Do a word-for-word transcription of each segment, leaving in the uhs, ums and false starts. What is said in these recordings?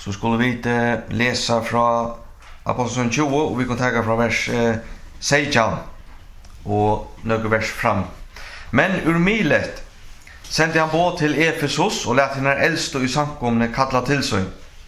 så skulle vi inte läsa från Aposteln tjugo och vi kan ta från vers eh, sexton och några vers fram. Men ur Milet sände han båt till Efesos och lät henne äldste i samkomne kalla till sig.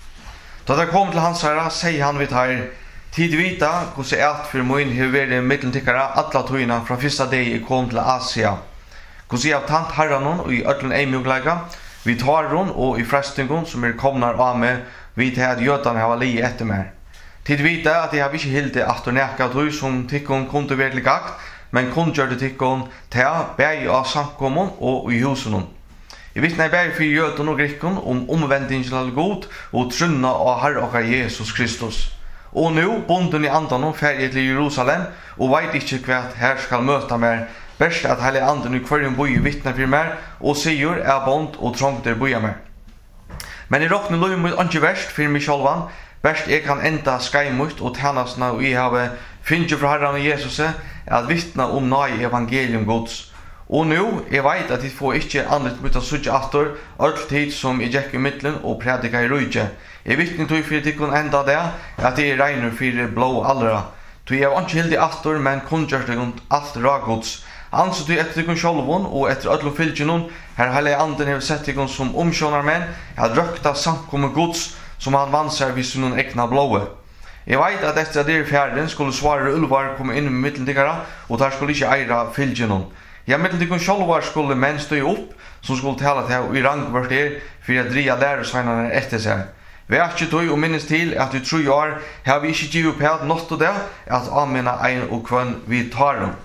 Då det kom till hans herra, säger han vid här, tid vita, hur se att för min huvud mitteltickare alla tøyna från första dag i kom till Asia. Hur se av tant herran och i ötlen eimjoglaga, vi tar hon och i frestingen som är komnar av med, vi tar att jötan hava li efter mer. Tid vita att jag har inte helt att neka tøy som tikkon kunde verklig gakt, men kun gjør det tikkon til bæg av samkommun og i husen. Jeg vittner bæg for jøten og grikken om omvendingen til god og trunna av Herre og Jesus Kristus. Og nå, bonden i andan ferie til Jerusalem, og veit ikke hva her skal møte mer, best at hele anden i hverjen boi vittner for mer, og sier er bond og trångter boia mer. Men i råkne lov mot ikke verst for meg sjálvan, best jeg kan enda skaimut og tjenestene og jeg har finnet fra Herren og Jesus at vittna om nøy evangelium gods. Og nu, jeg vet at jeg får ikke annet mot å sutja atter, alt tid som jeg gikk i midtelen og predika i rujtje. Jeg vittner tog for tikkun enda det, at jeg regner for blå allra. Tog jeg var ikke hildig atter, men kun gjør det alt ragods. Anso tog etter tikkun sjolvun og etter öllum fylgjenun, her hele anden har sett tikkun som omsjonar menn, jeg har røkta samkommet gods, som han vansar vis noen egna blåe. Jeg vet at etter at det er fjärden skulle svare ulvar komme inn med middeltikkara, og der skulle ikke eira fylgjennom. Ja, middeltikkun sjolvar skulle menn støy opp, som skulle tala til i rangvart er, for at dria lærersveinarna etter seg. Vi er ikke tøy og minnes til at i tru år har vi ikke givet på nått og det, at amena ein og kvann vi tar dem.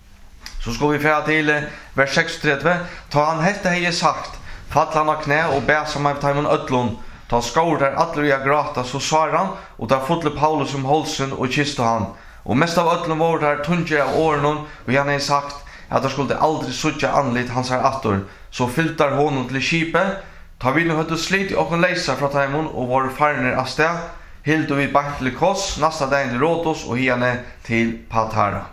Så skulle vi fra til vers trettiosex, ta han hette hei sagt, fall han av knæ og bæsa meg på teimen ødlån, ta skår der alle vi har grata, så svar han, og der fotle Paulus om holsen og kiste han. Og mest av ødlen var der tunge av årene, og han har sagt at der skulle aldri suttja anlitt hans her atter. Så fyltar honom til skipet, ta vi nu høyde slit i åkken leisa fra taimon, og var farner av sted, hilde vi bank til Kos, nasta dagen til Rådos, og hiane til Patara.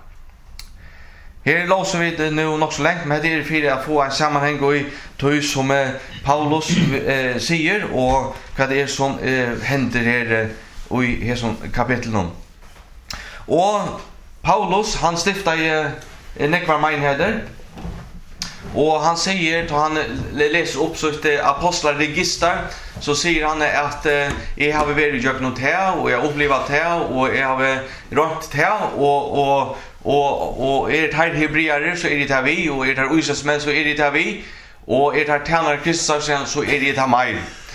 Her låser vi det nu nok så lengt, men det er for å få en sammanheng i tøy som Paulus eh, sier, og hva det er som eh, hender her eh, i her kapitlen. Og Paulus, han stifta i eh, nekvar meinheder, og han sier, da han leser opp så et apostlarregister, så sier han at eh, jeg har vært i jøkken til, og jeg har opplevet til, og jeg har rønt til, og, og Og, og er det her hebreere, så er det her vi, og er det her uisesmenn, så er det her vi, og er det her tjenere kristar, så er det her meg.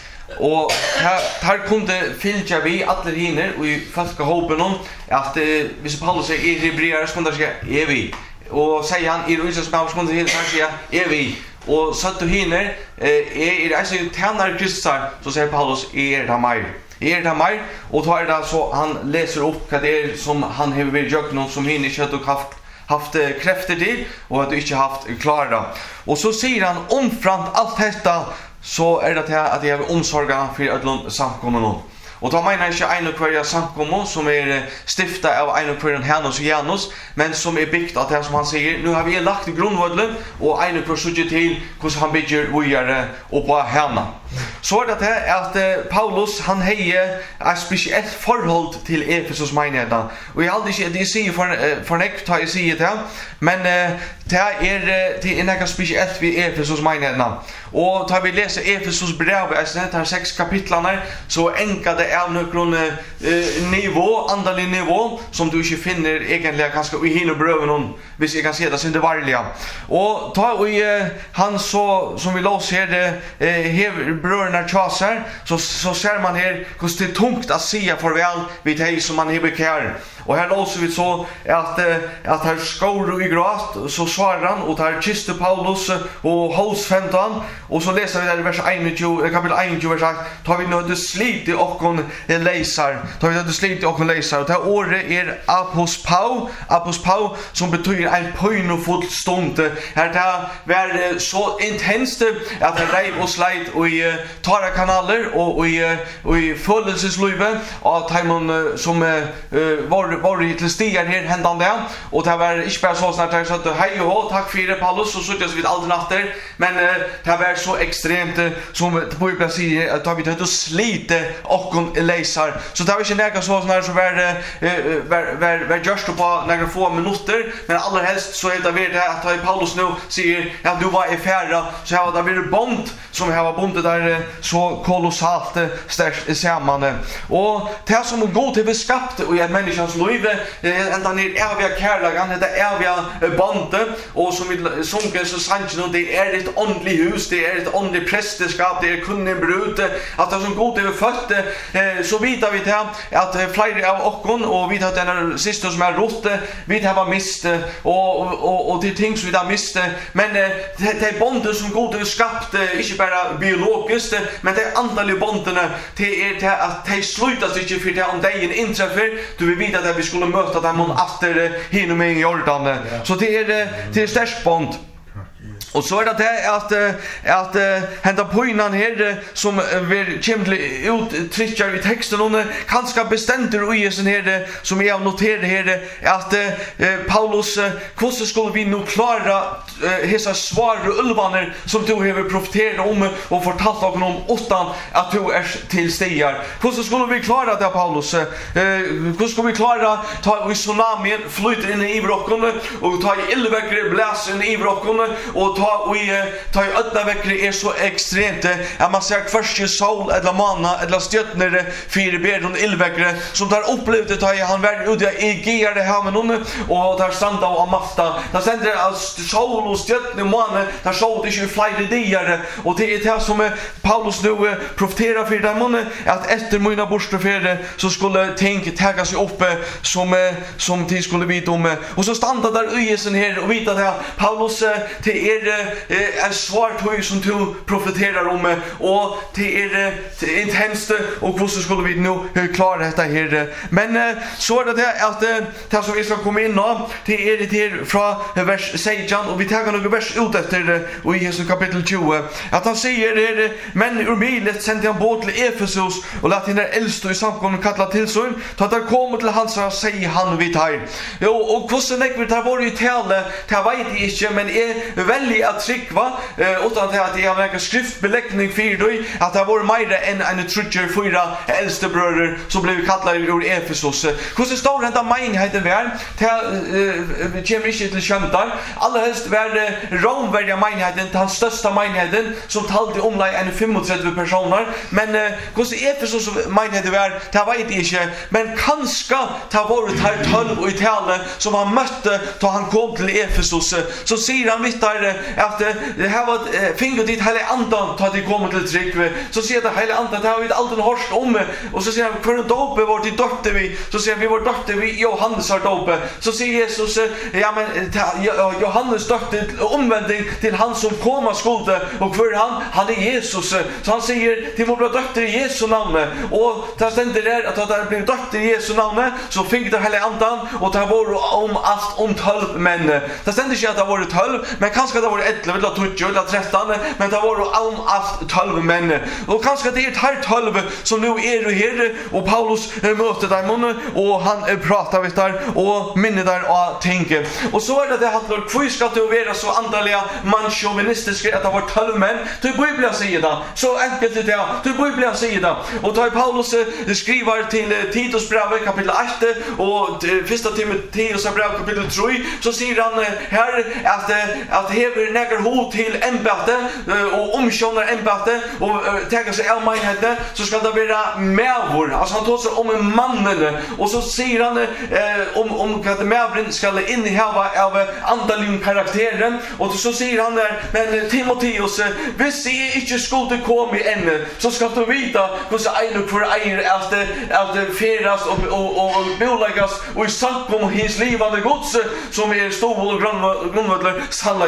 Og her, her kunne fylgja vi alle hiner, og i folkehåpen om, at eh, hvis Paulus sier er hebreere, så kunne han si er vi. Og sier han er uisesmenn, så kunne han si er vi. Og så til hiner, eh, er det tjenere kristar, så sier Paulus er det meg. Er det meg, og da er det så han leser opp hva det er som han har vært gjøkt noen som han ikke har haft, haft krefter til, og at du ikke har haft klara. Og så sier han omframt alt dette, så er det til at jeg har omsorget for et eller samkommende. Og da mener jeg ikke en og hver samkommende som er stiftet av en og hver Hennos og Janus, men som er byggt av det som han sier. Nå har vi lagt grunnvødlen, og en og hver suttet til hvordan han bygger vågjere oppå henne. Så er det til at Paulus, han heier et spesielt forhold til Efesos menigheter. Og jeg har aldri ikke, det sier for, for nekk, da jeg sier det, men det er, det er nekka spesielt ved Efesos menigheter. Og da vi leser Efesos brev, det er seks kapitlene, så enka det av noen uh, nivå, andelig nivå, som du ikke finner egentlig kanskje i henne brøven, hvis jeg kan si det som det varlige. Og da vi, uh, han så, som vi låser her, uh, hever brødene tjaser, så, så ser man her hvordan det er tungt å si farvel vid deg som man hever kjær. Og her låser vi så at, at her skår i gråt, så svarer han, og her kiste Paulus og holds femton, og så leser vi der i vers einogtjúgu, kapitel einogtjúgu, vers sagt, ta vi nødde slit i okkon leisar, ta vi nødde slit i okkon leisar, og det året er apospau, apospau, som betyr en pøynofull stund. Her det var så intenst at det reiv og sleit og i tara kanaler och och i och i födelseslöve att timon som var var till stigar här händande och det var inte bara så snart så att hej och tack för det Paulus och så det så vid aldrig natter men det var så extremt som på Bibeln säger att vi det slite och läsar så det var inte några så snart så var var var var just på några få minuter men allra helst så är det väl att Paulus nu säger att du var i färra så här var det blir bond som här var bondet där så kolossalt starkt samman och det som går till beskapt och en människans liv ända ner eviga kärlekan det eviga bandet och som vi sjunker så sant nu det är ett andligt hus det är ett andligt prästerskap det är kunnig brud att det som går till fött så vet vi det att flera av oss och vi har den sista som är rott vi har mist och och och det ting som vi har mist men det är bondet som går till skapt inte bara biologiskt men det är andliga bonden det är det att det slutas inte för det om dagen inträffar du vill veta att vi skulle möta dem efter hinner med i Jordan så det är det är störst bond. Och så är det det att att hända på innan här som vi kommer ut trycker i texten och kanske bestämmer i sen här som jag noterade här att Paulus hur skulle vi nu klara hesa svar och ulvaner som du har profeterat om och fortalt oss om åttan att du är till stigar. Hur skulle vi klara det Paulus? Hur skulle vi klara ta i tsunamin flyter in i brocken och ta i ildväckre bläs in i brocken och ta och ta i ödna veckor är så extremt att man ser först sol eller manna eller stjärnor fyra ber och ildväckre som där upplevde ta i han var ute i gear det här med någon och där sanda och mafta där sänder alltså sol och stjärnor manna där såg det ju flera dagar och det är det som Paulus nu profeterar för dem att efter mina borstfärder så skulle tänk ta sig upp som som de skulle vita om och så stannar där i sen här och vita det Paulus till er en svart hög som du profeterar om och det är intensivt och hur skulle vi nu klara detta här men så är det att det som vi ska komma in på det är det här från vers sexton och vi tar några vers ut efter och i Jesu kapitel tjugo att han säger det men ur milet sände han båt till Efesus och lät henne äldste i samkommen kalla till sig så att där kommer till hans och säger han vid här och hur sen det tar var ju tale det vet jag inte men är väldigt att tryckva utan att jag har en skriftbeläggning för dig att det var mer än en trutcher fyra äldste bröder som blev kallade ur Efesus. Hur så står det att menigheten var till kommer inte till käntar. Alla helst var Romvärdiga menigheten till hans största menigheten som talade om en femogtrettio personer men hur så Efesus menigheten var det var inte inte men kanske ta var det här tolv i tale som han mötte då han kom till Efesus så säger han vittar att det här var fingot dit hela andan ta det kommer till tryck så ser det hela andan det har vi alltid hört om och så säger han för en dope var det dotter vi så säger vi var dotter vi Johannes har dope så säger Jesus ja men Johannes dotter omvändning till han som kommer skulde och för han han är Jesus så han säger till vår dotter i Jesu namn och där ständer där att det blev dotter i Jesu namn så fick det hela andan och det var om allt om tolv män det ständer inte att det var tolv men kanske det var elva eller tjugo eller tretton men det var om allt tolv män och kanske det är ett här tolv som nu är och här och Paulus möter dem och han pratar vid där och minner där och tänker och så är det det att hur ska det vara så andliga manchauvinistiska att det var tolv män till Bibeln säger det så enkelt det är till Bibeln säger det och då Paulus skriver till Titus brev kapitel åtta och första Timoteus brev kapitel tre så säger han här att att hever näger hot till ämbete och omsjönar ämbete och tänker sig all menigheten så ska det vara medvor alltså han tar sig om mannen och så säger han eh, om om att medvren ska inneha av andliga karaktären och så säger han där men Timoteus hvis jag inte skulle komma än så ska du veta hur så en för en att att feras och och och boläggas och i samkom his livande gods som är stor och grundvärde sannolikt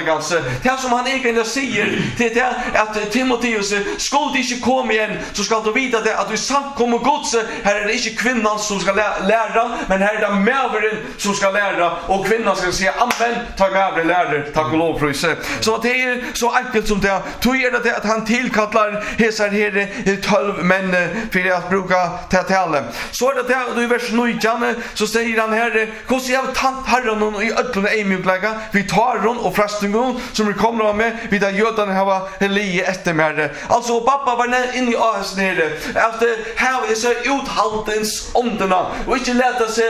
det som han egentligen säger till det att Timoteus skulle inte komma igen så ska du veta det att du sant kommer Guds här är det inte kvinnan som ska lära men här är det mäveren som ska lära och kvinnan ska säga amen ta mäveren lärare tack och lov pröjse så det är så enkelt som det tror är det att han tillkallar hesar här tolv män för att bruka tala så är det där i vers nio så säger han här hur jag tant herren i öllna emjukläga vi tar hon och frastungon som vi kommer med vi där jödarna har Eli efter mer alltså pappa var inne i oss nere efter här är så uthållens omdena och inte låta sig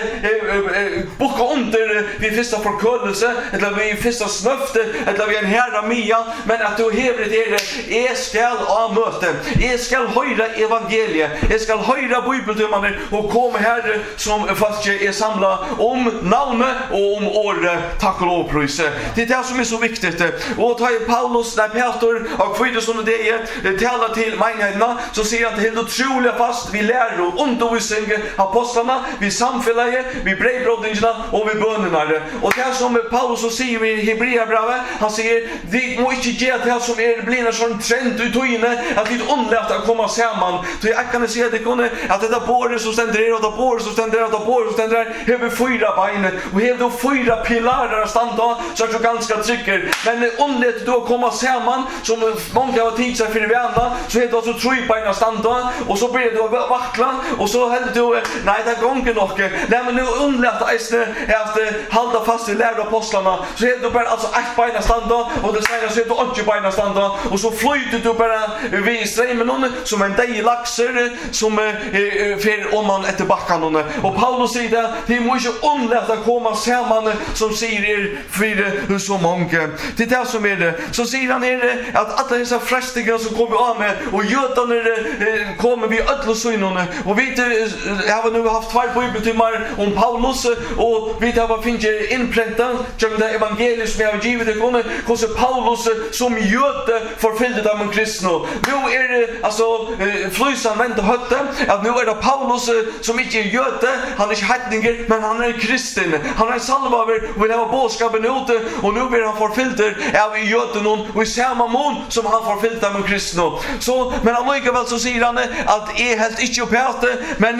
boka under vi första förkunnelse eller vi första snöfte eller vi en herra mia men att du hävrar det är skall av möte är skall höra evangeliet är skall höra bibeldomarna och komma här som fast är samla om namnet och om året tack och lov pröjse det är det som är så viktigt och ta Paulus där Peter och kvitt som det är talar till menigheterna så säger att helt otroligt fast vi lär och undervisning apostlarna vi samfällige vi brevbröderna och vi bönerna och det som Paulus så säger i Hebreerbrevet han säger det må inte ge det som är blir en sån trend ut och inne att vi underlätt att komma samman så jag kan säga det kunde att det där bordet som ständer och där bordet som ständer och där bordet som ständer över fyra ben och helt då fyra pilarer att standa så är det ganska trycker men underlätt då komma samman som många har tid sig för vänner så är det så tre ben att standa och så blir det vackla och så händer du nej det gånger nog nej men nu underlätt att hålla fast i lärda apostlarna så är det bara alltså ett ben att standa och det säger så är det inte ben att standa och så flyter du bara vid strömmen någon som en dej laxer som för om man efter backan någon och Paulus säger det det måste underlätt att komma samman som säger er för så många det är det som är det så säger han är att alla dessa frästingar som kommer av med och jötan när kommer vi ödla synorna och vi har nu haft två bibeltimmar om Paulus och vi har finns inpräntat till det evangeliet som jag har givit det kommer hos Paulus som jöte förföljde de kristna nu är det alltså flysan vänta hötte att nu är det Paulus som inte är jöte han är inte hedningar men han är kristen han är salvaver och vill ha bådskapen ute och nu blir han förfylld av jöten och i samma mån som han förfylld av kristna så men han lika så säger han att är helt inte upphärt men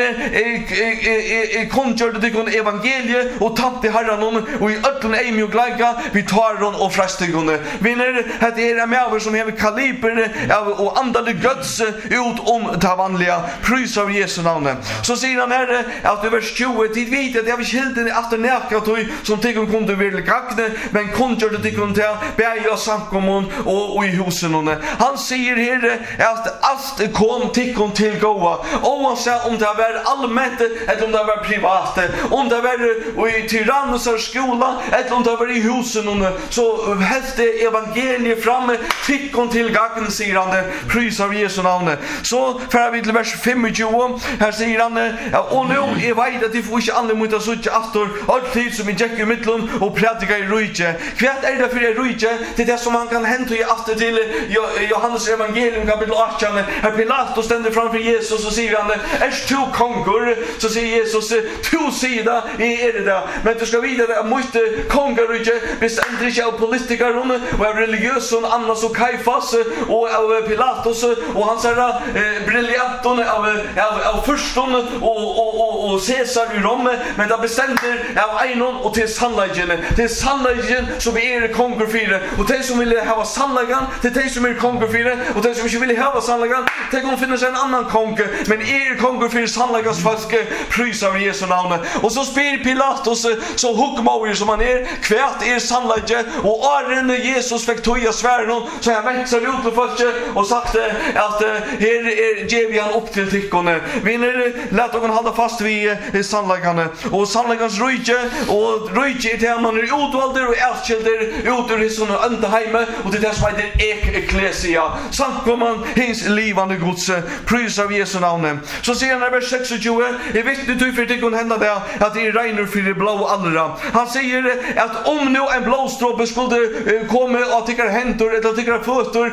är konjurd det kon evangelie och tatt i herran och i öllna emju gläga vi tar hon och frastingon vinner att det är med som har kaliber och andade guds ut om det vanliga prys av Jesu namn så säger han här att i vers tjugo tid vet att jag vill helt att det näka som tycker kunde vill gagna men konjurd det kon ta bäja samkommun och i husen han säger här att allt kom till kon till goa oavsett om det var allmänt eller om det var privat om det var i Tyrannus skola eller om det var i husen så helt evangeliet framme fick kon till gagn säger han prys av Jesu namn så för vi till vers tjugofem här säger han och nu är vet att det får inte alla mot att söka efter alltid som i Jack i mitten och predika i rike kvart är det för det rike det är det som man kan hämta i efter till Johannes evangelium kapitel arton här Pilatus ständer framför Jesus och säger han är du kongur så säger Jesus två sida är det där men du ska vidare att måste kongarrike bestämmer inte av politiker och av religiös och Annas och Kajfas och av Pilatus och hans här eh, briljanton av av, av förston och och och och Caesar i Rom men det bestämmer av enon och till sannligheten till sannligheten som är kongur för och det som vill ha sannligheten det är det som är kongur för och det som inte vill ha sannligheten det kommer finnas en annan kongur men är kongur för sannlighetens folk prys av Jesu namn och så spyr Pilatus så huggmauer som han är kvärt är sannligheten och åren Jesus fick toja svärden så han växer ut för folket och sagt att här är ger vi han upp till tickorna vinner låt dem hålla fast vid sannligheten och sannlighetens rike och rike är det man är utvalda och älskade ut ur sån ända hemma och det är det som heter ecclesia samt kommer man hins livande Guds prys av Jesu namn så ser han i vers tjugosex är viktigt du för det kan hända där att det är regnar för det blå allra han säger att om nu en blåstråpe skulle uh, komma och tycka häntor eller tycka fötter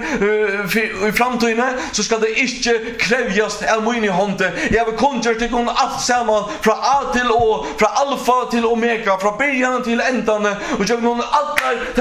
uh, i framtiden så ska det inte krävjas av min hand jag vill kontra till kon allt samman från A till Å från alfa till omega från början till ändan och jag någon allt där till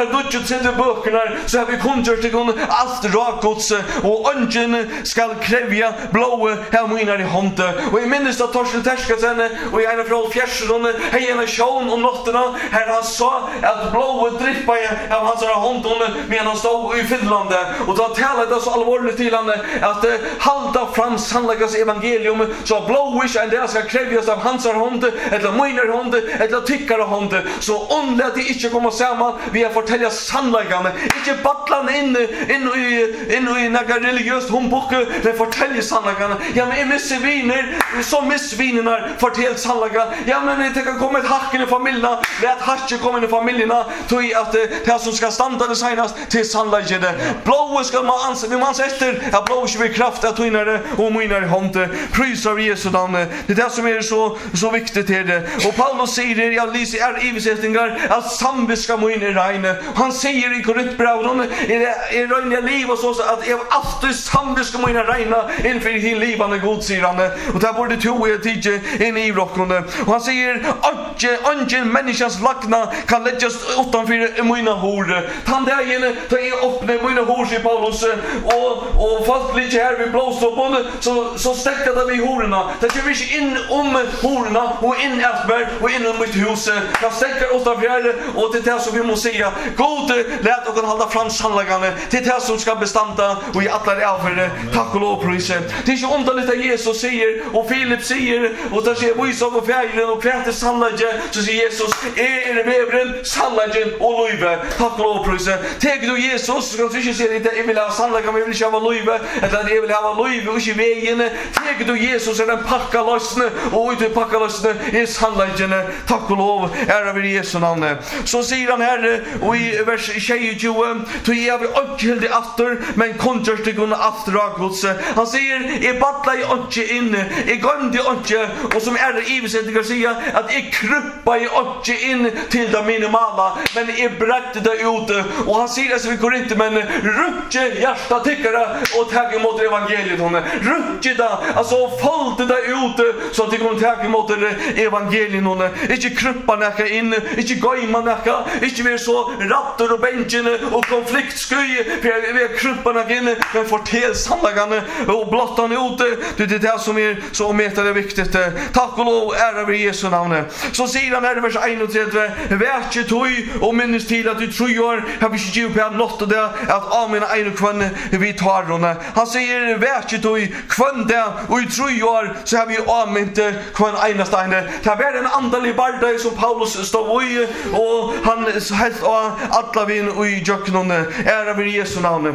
sett böckerna så har vi konjurt till allt rakgods och ungen ska krävja blåa helminar i hande. Och i minnes att Torsten Terskasen och i ena från fjärsen hej en show om notterna här han sa att blåa drippa av hans hand medan han stod i Finland och då talade det så allvarligt till han att uh, halda fram sannligas evangelium så blåish en del ska krävjas av hans hand eller minar hand eller tyckare hand så onlät det inte komma samman vi har fortälja sannligan inte battlan in in i in i några religiöst humbug men fortälja sannligan ja men missviner så missvinerna fortäll sannligan ja men det kan komma ett hack i familjerna lät hacke komma i familjerna tog att det som ska standa det senast till sannligan blåa ska man anse vi man efter att blåa vi kraft att hinna och minar hand prisar Jesu namn det är det som är så så viktigt här det och Paulus säger jag läser är evighetsingar att samviska min är reine han säger i Korintierbrevet är det är reina liv och så att jag alltid samviska min är reina inför hin livande god säger han och där borde tro jag tidigt in i rocken och han säger att ungen människans lagna kan läggas utanför mina hår han där inne ta upp med mina hår i Paulus och och fast lite här vi blåst upp på så så stäckar det vi horna det gör vi in om horna och in Asberg och in i mitt hus jag stäcker åt av fjärde och det är det som vi måste säga god lät och kan hålla fram sannligan det är det som ska bestanda och i alla över tack och lov pris det är ju underligt att Jesus säger och Filip säger och där säger vi så på fjärden och kvärt sannligan så säger Jesus är det bevren sannligan och löve tack och lov pris tänk du Jesus ska du inte säga det jag vill ha sannligan men jag vill inte ha löve eller jag vill ha löve och inte vägen tänk du Jesus är en packa lösne och ut packa lösne är sannligan tack och lov ära vid Jesu namn så säger han här och i vers tjugo så ger vi ökelde efter men kontrastigon efter ragods han säger är battla i ökje in är gamde ökje och som är det evighetliga säga att är kruppa i ökje in till det minimala men är brett det ut och han säger att vi går inte men rutje hjärta tyckare och tag emot evangeliet hon rutje där alltså fallt det ut så att det kommer tag emot evangeliet hon inte kruppa näka in inte gojma näka inte mer så rattor och bänken och konfliktsky för vi kruppa näka in men fortäll sannligan och blottan ut det är det som är så mäta det viktigt tack och lov ära vid Jesu namn så säger han här i vers trettioen värche tog och minnes till att du tror har vi inte gjort på något och det att amen en kvann vi tar hon han säger värche tog kvann där och i tror så har vi amen inte kvann ena steine det var en andlig barda som Paulus stod i och han helt och alla vin och i jöknon ära vid Jesu namn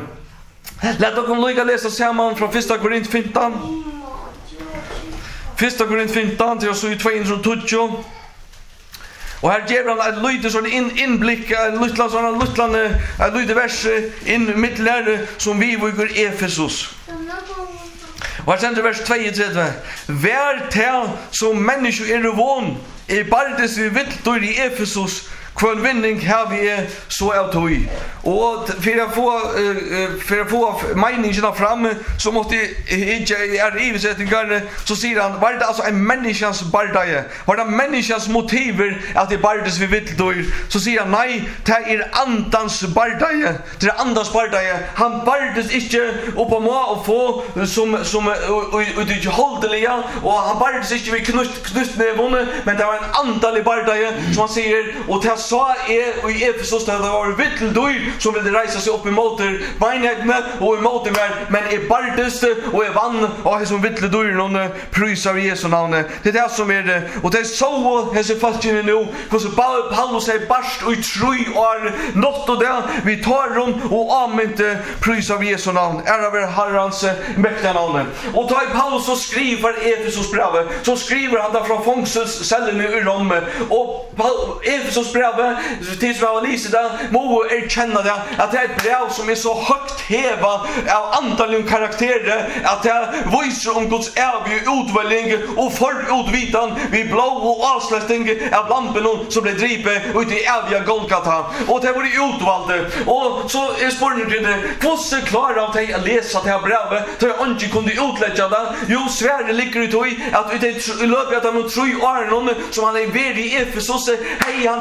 låt oss lycka läsa samman från första Korint femton första Korint femton till så i tvåhundratjugo och här ger han ett lite sån in inblick en liten sån liten en liten vers in mittläre som vi går i Efesos. Och här sender vers tjugotre. Vär till som människor är vån i bardes vi vill då i Efesos kvann vinning har vi så är tog och för att få för att få meningen fram så måste inte är evighetsingar så säger han var det alltså en människans bardaje var det människans motiver att det bardes vi vill då så säger han nej det är andans bardaje det är andans bardaje han bardes inte upp på må och få som som och det hållliga och han bardes inte vi knust knust med vunne men det var en andlig bardaje som han säger och det så är i Efesos där det var vitteldyr som ville resa sig upp emot veinhegnet och emot mer men är bardes och är vann och är som vitteldyr någon prisar Jesu namn det är det som är det och det är så hese fastkänner nu hur så Paulus är barst och troj och något och det vi tar dem och amen prisar Jesu namn ära över Herrans mäktiga namn och tar Paulus och skriver Efesos brev så skriver han där från fångelscellen i Rom och Efesos brev tills vi har läst det må erkänna det att det är ett brev som är så högt heva av antal karaktärer att det visar om Guds eviga utväljning och förutvitan vid blå och avslättning av lampen som blev drivet ut i eviga Golgata och det var utvalde och så är spårningen hur så klarar av dig att läsa det här brevet så jag inte kunde utlägga det jo Sverige ligger ut i att det löper att han tror är någon som han är värd i Efesos hej han talar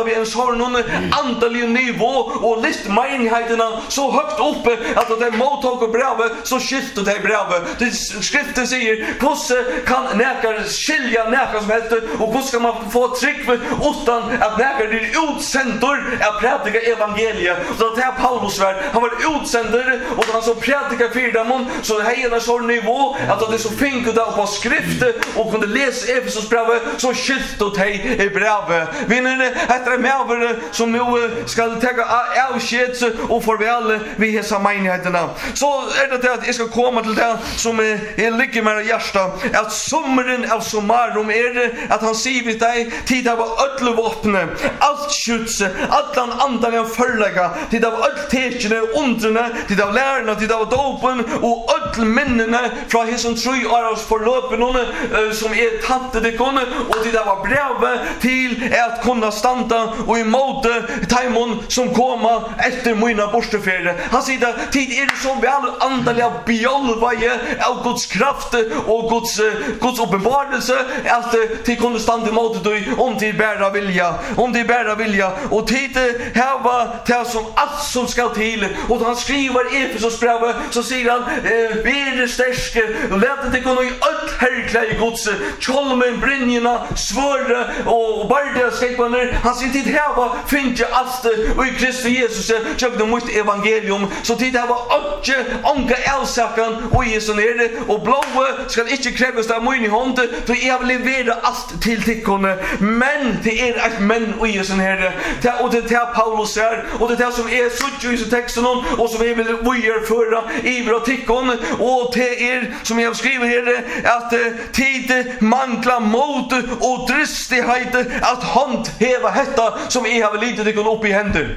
vi en sån andelig nivå och list menigheterna så högt uppe att det mottog och brevet så skiftar det brevet. Det skriften säger hur kan näkar skilja näkar som helst och hur ska man få tryck utan att näkar blir utsändor att predika evangeliet. Så det här Paulus var han var utsändare och han så predika för dem så det här är en sån nivå att det så fint där på skrift och kunde läsa Efesos brev så skiftar det i brevet. Vinner efter med som nu ska ta avsked och farväl vi hesa menigheterna. Så är det att jag ska komma till det som är ligger med hjärta att sommaren av sommarum är det att han säger vid dig tid av öll vapne allt skjuts allan andan av förlägga tid av öll tekene undrene tid av lärarna tid av dopen och öll minnena från hesen tre års förlöpen som är tantade konne och tid av brev till att kunna standa och emot timon som komma efter mina borstefärder. Han säger tid är det som väl andliga bjolvaje av Guds kraft och Guds Guds uppenbarelse att till kunna standa emot dig om till bära vilja om till bära vilja och tid här var det som allt som ska till och han skriver i Efesos brev så säger han vi är starka låt det kunna i allt härkla i Guds kjolmen brynjorna svåra och barda skräckbanor han säger tid här var finns ju allt och i Kristus Jesus jag det mot evangelium så tid här var inte onka elsakan och Jesus är det och blåa ska inte krävas av min hand för jag vill levera allt till tickone men det är ett men och Jesus är det och det är Paulus här och det är som är så i texten och som vi vill vi förra i våra tickon och det är som jag skriver här att tid mangla mod och dristighet att hand heva detta som är har lite det går upp i händer.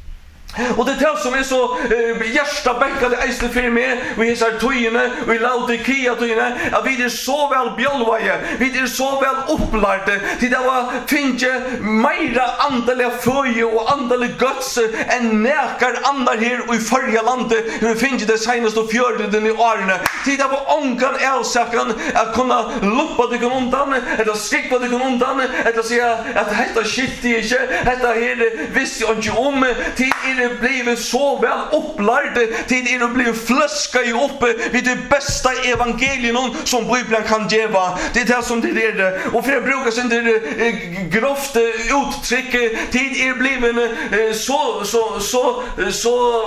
Och det är som är så eh, hjärsta bäckade eisne för mig och vi är tojene och vi lauter kia tojene att vi är så väl bjolvaje vi är så väl upplärde till det var finns ju mera andliga föje och andliga guds än näkar andar här och i förra landet vi finns det senaste och fjörden i årene till det var onkan elsakan att kunna luppa det kan undan eller skicka det kan undan eller säga att detta shit är inte detta här visst jag inte om till det blivit så väl upplärde till det blivit fläska i uppe vid det bästa evangelium som Bibeln kan geva. Det är det som det är det. Och för jag brukar sen det grovt uttryck tid är blivit så så så så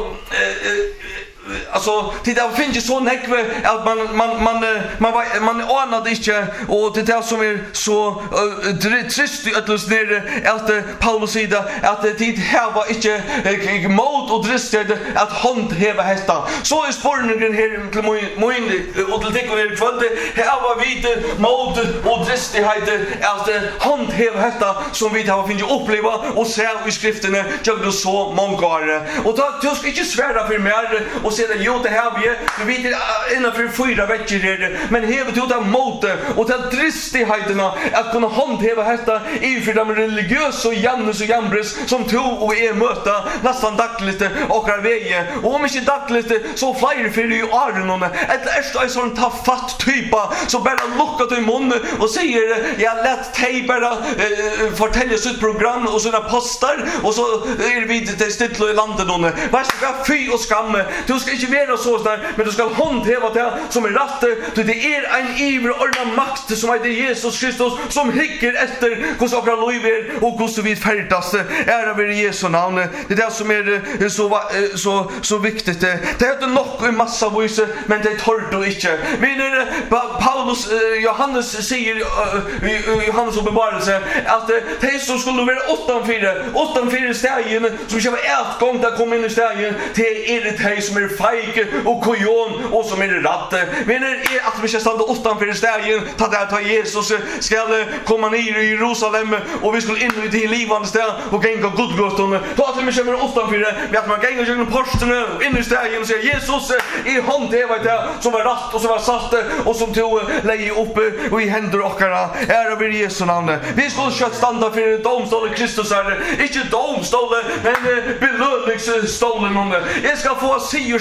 alltså till det finns ju så näkve att man man man man man anar det inte och det där som är så trist att lyssna att Paulus säger att det tid här var inte mod och dristighet att hand heva hästa så är spårningen här till min och till det kommer kvällte här var vite mod och dristighet att hand heva hästa som vi har finns uppleva och se i skrifterna jag då så många och då du ska inte svära för mer och se det jo det här vi vi vet innanför fyra veckor men hevet ut av mode och till dristigheterna att kunna handhäva detta i för de religiösa och Jannes och Jambres som tog och är möta nästan dagligt och är vägen och om inte dagligt så flyr för ju arnon ett är sån tafatt typa så bara lucka till mun och säger jag lätt dig bara fortälja sitt program och såna postar och så är vi till stilla i landet då vad ska fy och skam du ska inte vara så där men du ska handhäva det som är rätt det är en iver och en makt som heter Jesus Kristus som hickar efter hos okra loiver och hos vi färdas ära vid Jesu namn det är det som är så så så viktigt det är inte nog en massa vise men det tar du inte men Paulus Johannes säger Johannes uppenbarelse att det som skulle vara åtta fyra åtta fyra stegen som ska vara ett gång där kommer in i stegen till är det som är feike och kojon och som är ratt. Men är att vi ska stanna utanför stegen ta där ta Jesus ska komma ner i Jerusalem och vi skulle in i det livande stad och gänga godgåtorna. Då att vi kommer utanför vi att man gänga genom portarna in i stegen och säger Jesus i hand det var det som var rätt och som var satt och som tog lägga uppe och i händer och ära ära vid Jesu namn. Vi skulle köra stanna för domstolen Kristus är inte domstolen men belöningsstolen om det. Jag ska få se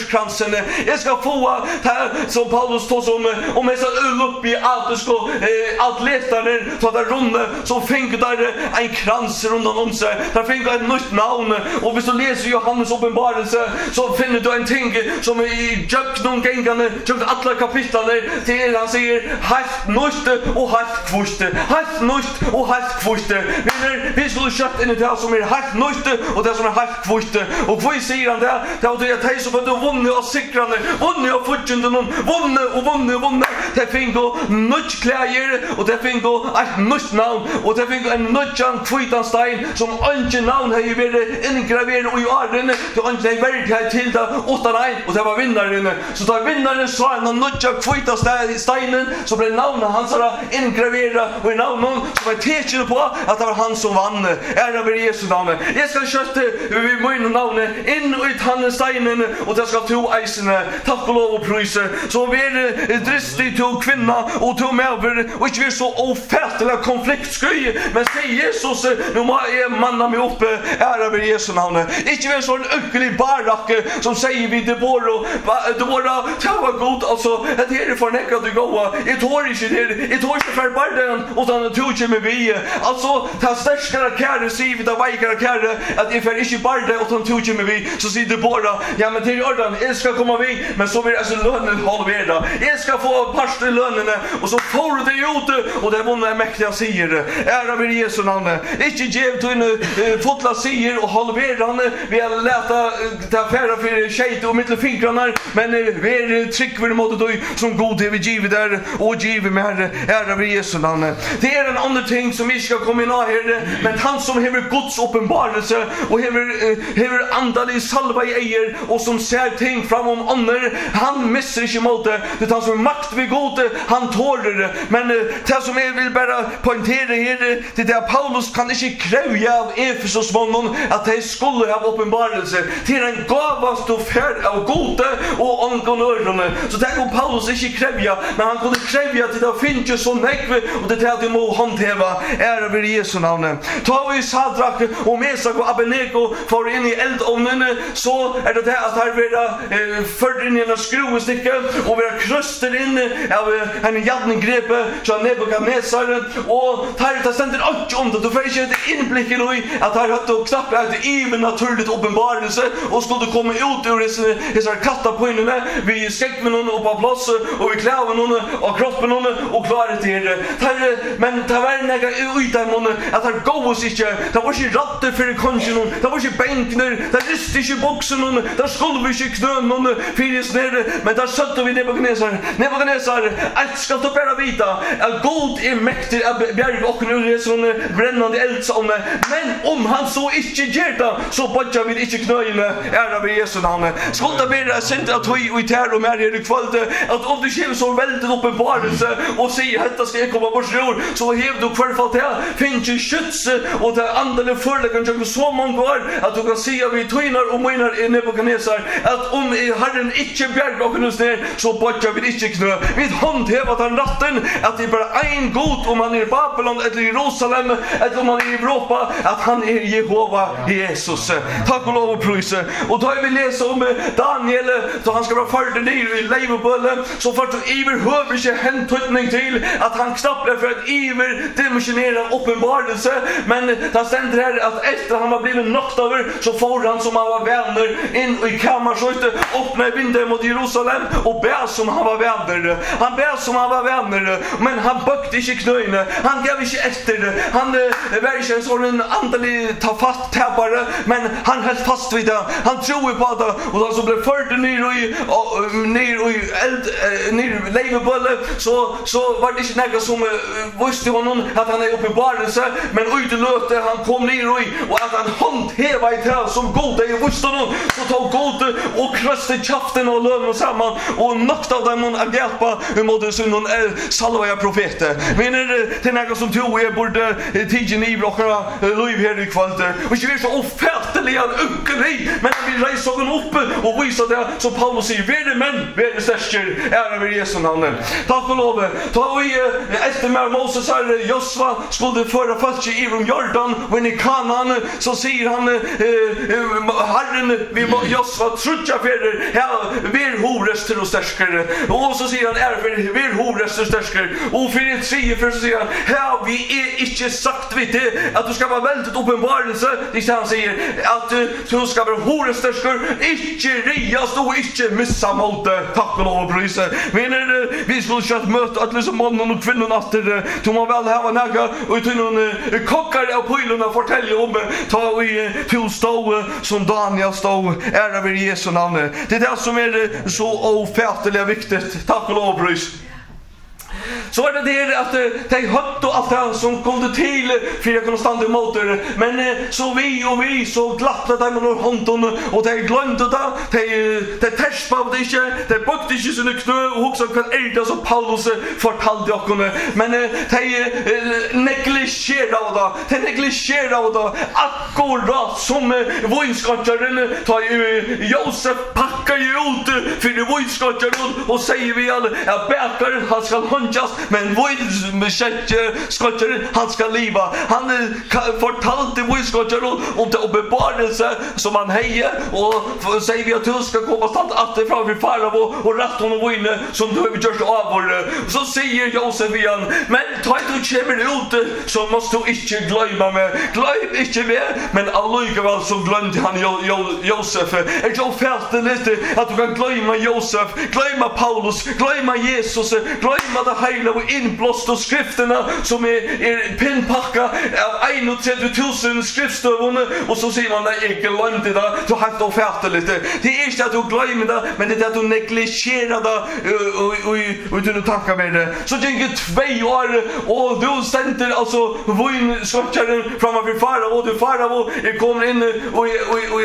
sigurskransen. Jag ska få som Paulus tog om om jag ska upp i allt det ska atleterna ta där runde så fick där en krans runt om sig. Där fick ett nytt namn och vi så läser Johannes uppenbarelse så finner du en ting som i Jack någon gångarna tog alla kapitlen till han säger helt nytt och helt kvust. Helt nytt och helt kvust. Vi skulle köra in i det som är helt nytt och det som är helt kvust. Och vad säger han där? Det var det att så för du vunnit och sikrande, vunnit och fortjänat någon, vunnit och vunnit och vunnit. Det fick gå nytt kläder och det fick gå ett nytt namn och det fick en nytt kvitan stein som inte namn har ju varit ingraverat i åren. Det var inte värdighet till det utan nej och det var vinnaren. Så tar vinnaren så en nytt kvita steinen så blev namnet hans ingraverat och i namnet som var tecken på att det var han som vann. Ära vare Jesu namn. Jag ska köta vi min namn in i han steinen och det ska tro eisen. Tack och lov och pris. Så vi är dristig till kvinna och till mäver och inte vi så ofärtliga konfliktsky men säg Jesus nu må jag manna mig upp. Ära vare Jesu namn. Inte vi så en öcklig barack som säger vi det bor det bor ta var god alltså det är för näka du gå. Jag tror inte det. Jag tror inte för barden utan tog ju med vi. Alltså ta största kärre sig vi ta vägar kärre att ifall inte barden utan tog ju med vi så säger det bara ja men till ordan jag ska komma vi men så vill alltså lönen halvera. Jag ska få parst i lönen och så får det ut och det vunna mäktiga säger. Ära vare Jesu namn. Inte ge till en fotla säger och halvera han vi har läta ta färra för skit och mittelfingrarna men vi är tryck vid mot dig som god det vi giver där och giver med Herre. Ära vare Jesu namn. Det är en annan ting som vi ska komma in här men han som har Guds uppenbarelse och har har andlig salva i eger och som ser ting framom andra han missar inte mot det det han som är makt vid god han tåler det men det som jag vill bara poängtera här det där Paulus kan inte kräva av Efesos mannen att de skulle ha uppenbarelse till en gavast och färd av gode och angonörerna så det kan Paulus inte kräva men han kunde kräva att det finns ju så nekve och det är att de må handhäva ära vid Jesu namn tar vi Sadrak och Mesak och Abednego för in i eldovnen så är det det att här vara eh, förd in i en skruvesticka och vara kröster in av en jadningrepe så Nebukadnessar och tar det ständer åt om det då får inte ett inblick i att här hade och knappt ett even naturligt uppenbarelse och skulle komma ut ur dessa kattapoinerna vi skäck med någon och på plats och vi kläver någon och kroppen någon och klarar det här men det var några utan någon att här gå oss inte det var inte ratte för kongen det var inte bänkner det riste inte boxen någon där skulle vi inte knö någon fyris ner men där satt vi Nebukadnessar Nebukadnessar allt ska du bara vita att god är mäktig att bjärga och ur sån brännande eldsång men om han så inte gör det så bodjar vi inte knöjna ära vid Jesu namn skulle det vara sent att vi i tär och mer här i kväll att om du känner så väldigt uppenbarelse och säger att det ska komma bort ror så hev du kvarfall till finns ju skjuts och det andliga förläggen jag så många år att du kan se vi tvinar och menar i Nebukadnessar att om Herren inte bjärgar och knus ner så bodjar vi inte knö vi handhävat han ratten att det är bara en god om man är i Babylon eller i Jerusalem eller om man är i Europa att han är Jehova Jesus tack och lov och pris och då har vi läst om Daniel så han ska vara färdig ner i Leivebölle så för att iver höver sig hentutning till att han knappar för att iver dimensionera uppenbarelse men det ständer här att efter han var blivit knocked över så får han som han var vänner in i kammarsöjte öppna vinduet mot Jerusalem och bär som han var vänner han bär som han var vänner men han bökte inte knöjna han gav inte efter han var inte en sån andlig ta fast tappare men han höll fast vid det han tror på det och då så blev förd ner i ner i eld ner Leivebölle så så var det inte något som visste honom att han är uppenbarelse men ut löte han kom ner i och att han handhäva i träd som goda i visste honom så tog god och kröste kaften och lön samman och knockade av dem att hjälpa mot någon salva profeter men det är något som tror jag borde tigen i blockarna liv här i kvällen och det är så ofärtliga unkeri men vi reser honom upp och visar det som Paulus säger värde män värde stärker ära vid Jesu namn tack och lov ta vi efter mer Moses här Josva skulle föra fast i Irom Jordan och i Kanan så säger han Herren vi Josva trutja affärer. Ja, ver horester och stärskare. Och så säger han är för ver horester och stärskare. Och för det tredje för så säger han, ja, vi är inte sagt vid det att du ska vara väldigt uppenbarelse. Det han säger att du ska vara horester, inte rias och inte missa mot det. Tack och lov och prisa. Men vi skulle köra möta att liksom mannen och kvinnan att det tog man väl här näga och till någon kockar av pojlarna fortälja om ta i till stå som Daniel stod är över Jesu namn. Det är det som är så ofärtligt viktigt. Tack och lov och prisa. Så är det det att de hött och allt det som kom till för jag kunde stanna emot det. Men så vi och vi så glappade de med hånden och de glömde det. De, de terspavde inte, de bökte inte sin knö och också kan elda som Paulus fortalte oss. Men de negligerade det. De negligerade det akkurat som vinskatcharen tar Josef packar ju ut för vinskatcharen och säger vi alla att bäkaren han ska håndjas men vinskatcharen han ska leva. Han fortalte vinskatcharen om det uppenbarelse som han hejer och säger vi att du ska komma stand att det framför farao och rätt honom vinna som du har gjort av vår. Så säger Josef igen, men ta du kommer ut så måste du inte glömma mig. Glöm inte mig, men allikevel så glömde han jo, jo, Josef. Är så fält lite att du kan glömma Josef, glömma Paulus, glömma Jesus, glömma det hela och inblåst och skrifterna som är, är pinpacka av trettiofem tusen skriftstövande och så säger man att jag glömde det, du har inte fält lite. Det är inte att du glömmer det, men det är att du negligerar det och utan att tanka med det. Så det är två år och du ständer alltså vinskatcharen framför farao och du farao kommer in och i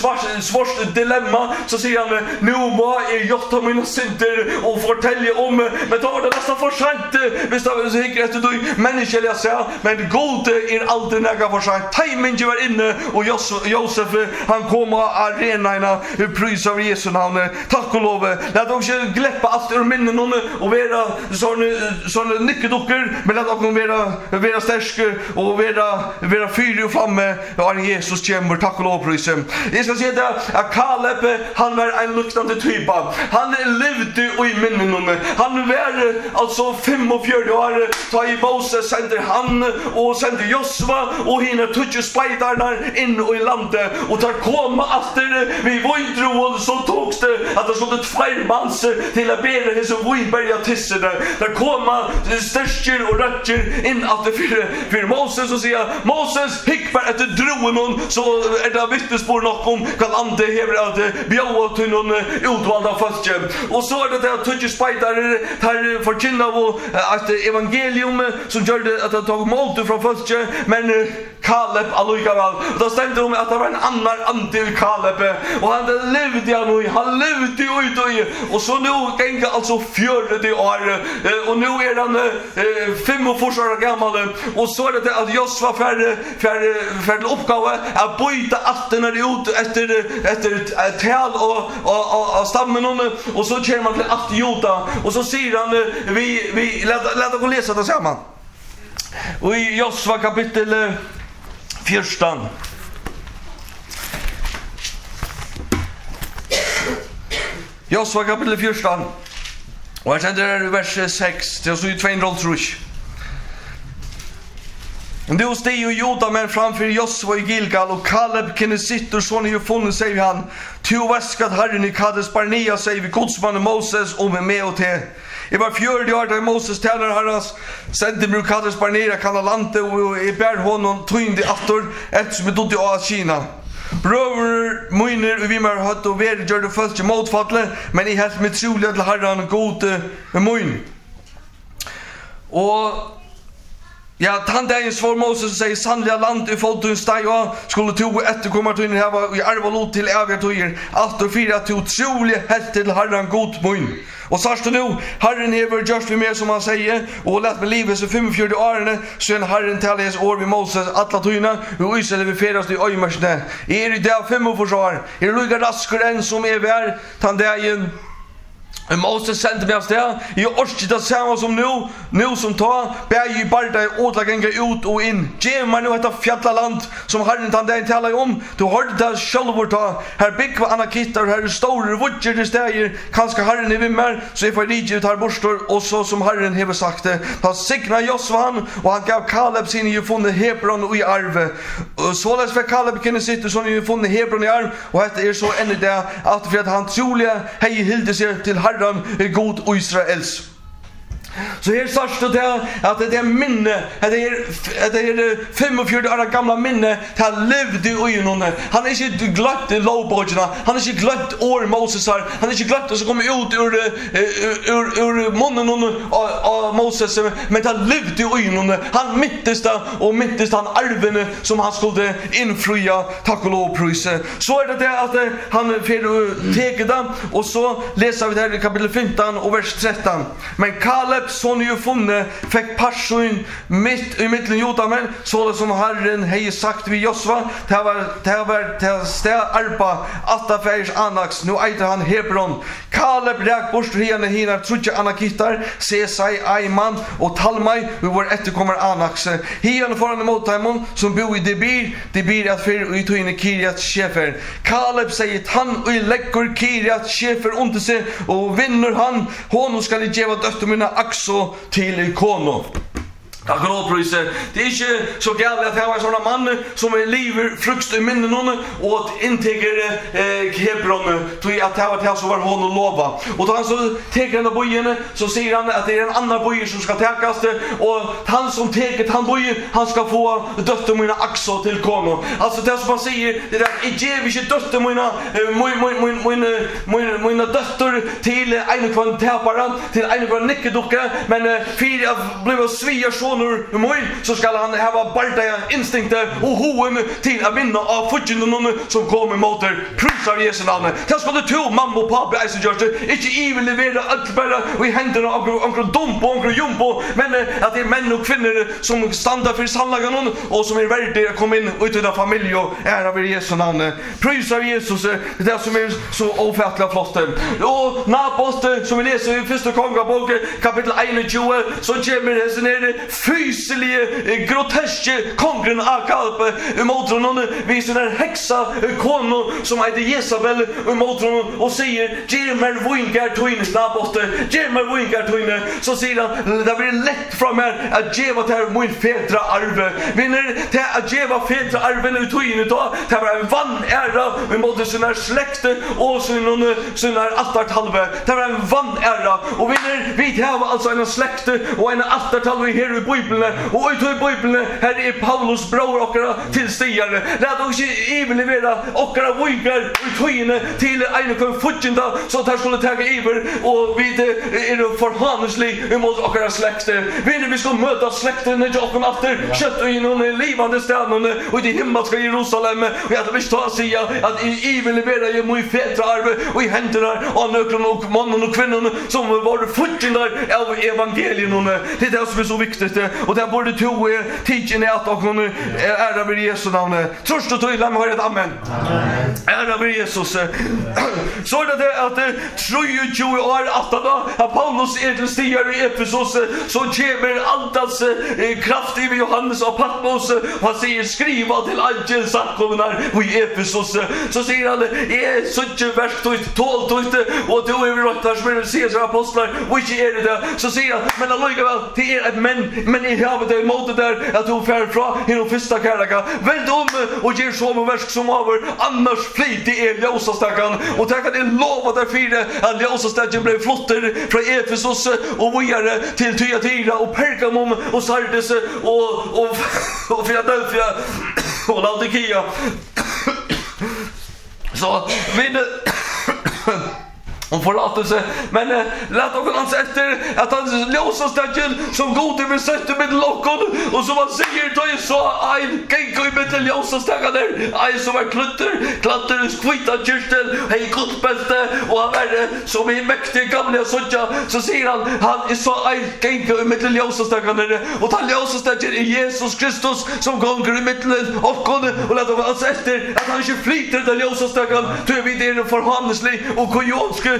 svart dilemma så säger han nu må jag götta mina synder och fortälja om men då var det nästan för sent visst det säkert att du människoliga säga men god är aldrig näga för sent timing ju var inne och Josef han kom och arenaina pris av Jesu namn tack och lov låt oss glömma allt ur minnen och vara såna såna nyckeldockor men låt oss vara vara starka och vara vara fyra och framme och Jesus kommer tack och lov pris. Jag ska säga det att Kaleb han var en luktande typ. Han levde i minnen om han var alltså fyrtiofem år ta i Moses sände han och sände Josva och hinner toucha spidarna in i landet och tar komma efter vi vintro så togs det att det stod ett flermans till att bära hos Wiberga tisse där där komma störster och rötter in att det för, för Moses och säga Moses hick för att droen hon så är det vittnesbör nog om kan ande hever att bjöa till någon utvalda folk och så är det att toucha spidare tar förkynna och att evangelium som gör det att det tog emot från folk men Kaleb allikevel då stämde de att det var en annan ande i Kaleb och han levde han och han levde ut och, och så nu gänga alltså fjärde år och nu är han fem och år gammal och så är det att Josva för för för uppgåva att byta atterna ut efter efter tal och och, och stammen och så kör man till att Juda och så säger han vi vi låt låt oss läsa det samman. Och i Josva kapitel fjorton Josva kapitel fjorton och sen där är vers sex till så tvåhundra. Då steg ju Juda men framför Josva i Gilgal och Kaleb kunde sitta och sån ju funnit sig han to vaskat Herren i Kades Barnea säger vi godsmannen Moses och med med och te. I var fjörde år där Moses tjänar Herrans sände mig Kades Barnea kanalante och i bär honom tyngde attor eftersom det dog av Kina. Bröver mynner vi mer hött och värde gör det först i motfattle men i helt med troliga till Herren god myn. Och ja, han där är svar Moses och säger sannliga land i folkens steg och skulle tog efterkomma till här var i arvalot till ägartojer allt och fyra till otroligt helt till Herren god myn. Och så nu Herren hever just vi mer som han säger och lät med livet så fyrtiofem åren så en Herren täljes år vid Moses alla tyna och Israel vi feras i öjmarsne. Är det där fem år är det lika raskare än som är vär tan dagen Moses sände mig av sted. Jag orskar det samma som nu. Nu som ta. Bär ju bara dig återgänga ut och in. Ge mig nu detta fjällaland som Herren tar dig talar om. Du har det själv ta. Här bygger anakittar. Här är stora vudger i stäger. Kanske Herren är vimmer. Så jag får rige ut här borstor. Och så som Herren har sagt det. Han signar Josva han. Och han gav Kaleb sin i funnit Hebron och i arve. Således för Kaleb kunde sitta som i funnit Hebron i arv. Och detta är så ännu det. Att för att han troliga hej hilde sig till Herren är god och Israels. Så här starts det att det är minne, att det är att det är femtiofyra år gamla minne till han levde i ögonen. Han är inte glatt i lovböckerna. Han är inte glatt år Moses har. Han är inte glatt och så kommer ut ur ur ur munnen av Moses, men han levde i ögonen. Han mittest och mittest han arven som han skulle infria, tack och lov prisa. Så är det det att han för teke dem och så läser vi där i kapitel femton och vers tretton. Men Kaleb son ju funne fick passion mitt i mitten Jotamen så det som Herren hej sagt vid Josva det var det var till stä arpa attafärs anax nu äter han Hebron. Kaleb räk bort henne hinner trutja anakittar se sig Aiman och Talmai vi var efterkommer anax henne föran emot Taimon som bor i Debir Debir att för ut in i Kirjat Shefer. Kaleb säger han och läcker Kirjat Shefer under sig och vinner han honom ska det ge vad dötter mina så till ikono. Tack och pröjse. Det är inte så galet att det var såna man som är liv frukt i minnen hon och att integer eh Hebron tog att det var det som var hon och lova. Och då han så teker den bojen så säger han att det är en annan boj som ska täckas och han som teker han bojen han ska få dötter mina axo till kono. Alltså det som man säger det där är ge vi inte dötter mina min min min min mina dötter till en kvantaparan till en kvan nickedocka men fyra blev svia så nu moi så ska han ha barda instinkter och hoen till att vinna av fortunen som kommer mot er prusar Jesu namn. Det ska du tro mamma och pappa är så just inte even levera allt bara vi händer och onkel Dompo och onkel Jumbo men att det är män och kvinnor som standar för sanningen och som är värdiga att komma in ut i den familj och ära vid Jesu namn. Prusar Jesus det där som är så ofattligt flott. Och Naboth som vi läser i första Kungabok kapitel tjugoett så kommer det sen är det fysilige, groteske kongen Akab emot honom visar en häxa kono som heter Jezabel emot honom och säger ge mig vingar twin Naboth ge mig vingar twin så säger han det blir lätt från mig att ge vad det min fedra arve vinner det att ge vad fedra arven ut twin då det var en vann ära emot sina släkt och sina sina altartalve det var en vann ära och vinner vi har alltså en släkt och en altartalve här i Bibeln och ut i Bibeln här är Paulus bror och till stiare låt oss överlevera och vingar ut höjne till en kon futjinda så att han skulle ta över och vi är det förhandslig emot och släkt vi vi ska möta släkten när jag kommer åter kött och in i levande stad och i himmelska Jerusalem och jag vill ta säga att överlevera ju mycket feta arv och i händerna av nökron och mannen och kvinnan som var futjinda av evangelien det är det som är så viktigt och där borde to teaching att och nu ära vid Jesu namn. Tröst och tydla med ett amen. Amen. Ära vid Jesus. Så är det att tjugo år efter att Paulus är till stigar i Efesos så kommer altas kraft i Johannes och Patmos och han säger skriva till allt sakkomnar i Efesos så säger han är så mycket verktyg tolv och då är vi råttar som är Caesar apostlar och inte är det där så säger han men allikevel det är ett men men i havet det mot det där att du fär från hela första kärleka vänd om och ger så med verk som över annars flit det är ljósastakan och tack att det lovar där fyra att ljósastaken blev flotter från Efesos och vidare till Thyatira och Pergamum och Sardes och och och Philadelphia och Laodicea så vinner och förlåtelse men äh, lät någon ans efter att han låsa stacken som god över sätter med lockon och som han säger då är så aj kan gå med låsa stacken där aj som var klutter klatter skvita kyrstel hej gottbälte och han är som är mäktig gamla sådja så säger han han är så aj kan gå med låsa stacken där och han låsa stacken är Jesus Kristus som gånger i mitten och och lät någon ans efter att han inte flyter den låsa stacken då är vi det förhandlingslig och kojonske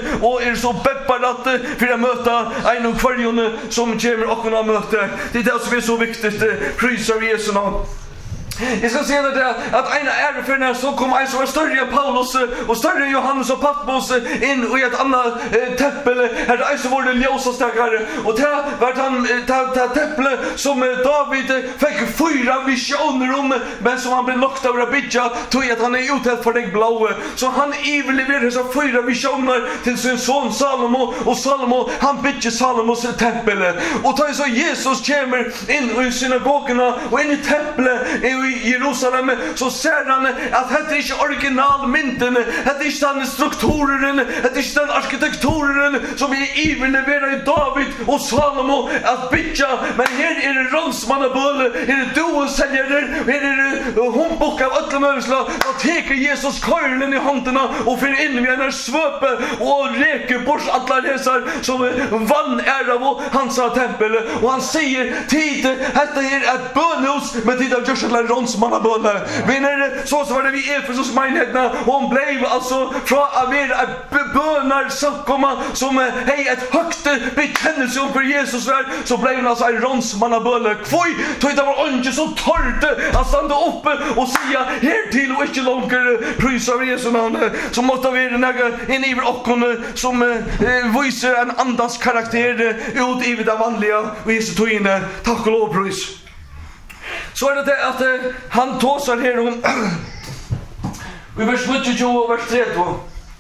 och är så peppad att för att möta en och kvarjon som kommer och kunna möta. Det är det som är så viktigt. Prisar vi Jesu namn. Jag ska säga det att en är för när så kom en som var större än Paulus och större än Johannes och Patmos in i ett annat eh, teppel. Här är så var det ljósastakare och det var han det teppel som David fick fyra visioner om men som han blev lockad av Rabidja tog att han är ute för den blåa. Så han överleverade så fyra visioner till sin son Salomo och Salomo han bygger Salomos tempel. Och då så Jesus kommer in i synagogorna och in i templet i Jerusalem så ser han att det är inte originalmynten, det är inte den strukturen, det är inte den arkitekturen som är överleverad i David och Salomo att bygga. Men här är det rånsmannaböle, här är det du och säljare, här är det humbok av ötla mörsla. Då teker Jesus körlen i händerna och för in vid en svöpe och räker bort alla resar som vann ära av hans tempel. Och han säger tid, detta är ett bönhus med tid av Jerusalem rånsmannaböle. Vinner så så var det vi Efesos menigheterna och hon blev alltså från att vara bönar samkomma som hej ett högt bekännelse om för Jesus var så blev hon alltså en rånsmannaböle. Kvoj tog det var inte så torrt att stanna uppe och säga här till och inte långare prisar Jesu namn så måste vi den in i okkon som eh, visar en andans karaktär ut i det vanliga och Jesu tog in tack och lov pris. Så är det det att eh, han tåsar här om i vers tjugo och vers trettio.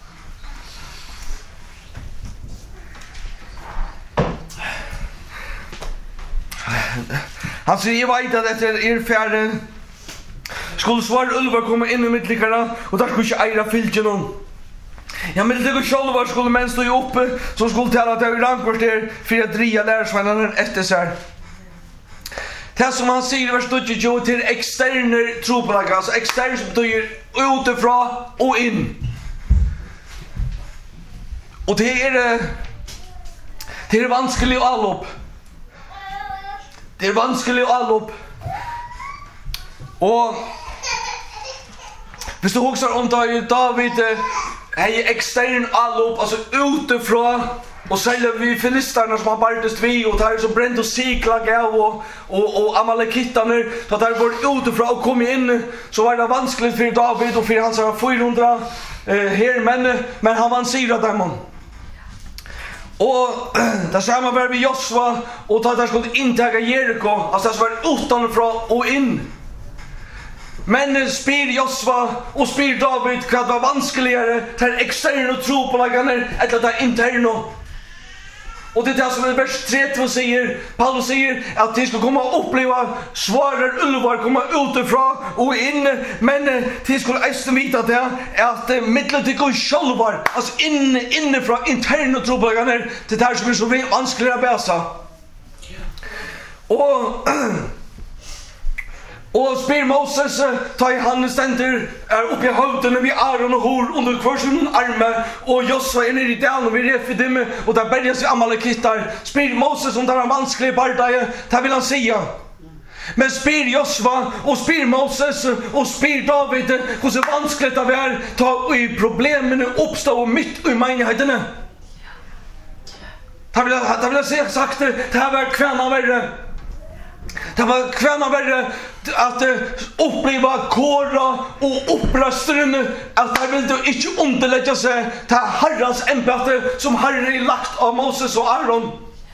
Han säger jag vet att det är färre skulle svar ulvar komma in i mittlikarna och där skulle inte eira fylgjen om. Ja, men det går själva skulle män stå uppe som skulle tala att det är rankvarter för att dria lärsvännerna efter sig. Det som han säger i vers tjugo till externer tropelaga, alltså externer som betyder utifrån och in. Och det är det är vanskelig och allop. Det är vanskelig och allop. Och hvis du huxar om David, David är extern allop, alltså utifrån. Och säljer vi filistarna som har bartest vi och tar så bränt och siklag av och, och, och amalekittarna så att där var utifrån och kom in så var det vanskligt för David och för hans fyrahundra eh, här men, men han vann syra demon. Och det samma var vi Josva och att han skulle intaga Jericho, alltså det var utanför och in. Men spyr Josva och spyr David vad var vanskligare till externa tro på lagarna eller till interna. Och det är det som i vers trettio säger, Paulus säger att de ska komma och uppleva svarar ulvar komma utifrån och in, men de skulle ästen vita det att mittlet till går självar, alltså in, inifrån interna trobagarna, det där som är så vanskliga att bäsa. Och Och spyr Moses ta i handen ständer är uppe i hövden vid Aron och Hor under kvarsen arme och Josva är nere i dalen och vid Refidim och där bärgar sig amalekittar. Spyr Moses om där han vansklig bardaje, det vill han säga. Men spyr Josva och spyr Moses och spyr David hur så vanskligt det är ta i problemen uppstå mitt i menigheten. Det vill jag, det vill jag säga sagt, det här var kvinnan värre. Det var kvinnan värre att uh, uppleva kåra och uppröstren att han vill då inte underlägga sig till Herrans ämbete som Herren är lagt av Moses och Aaron.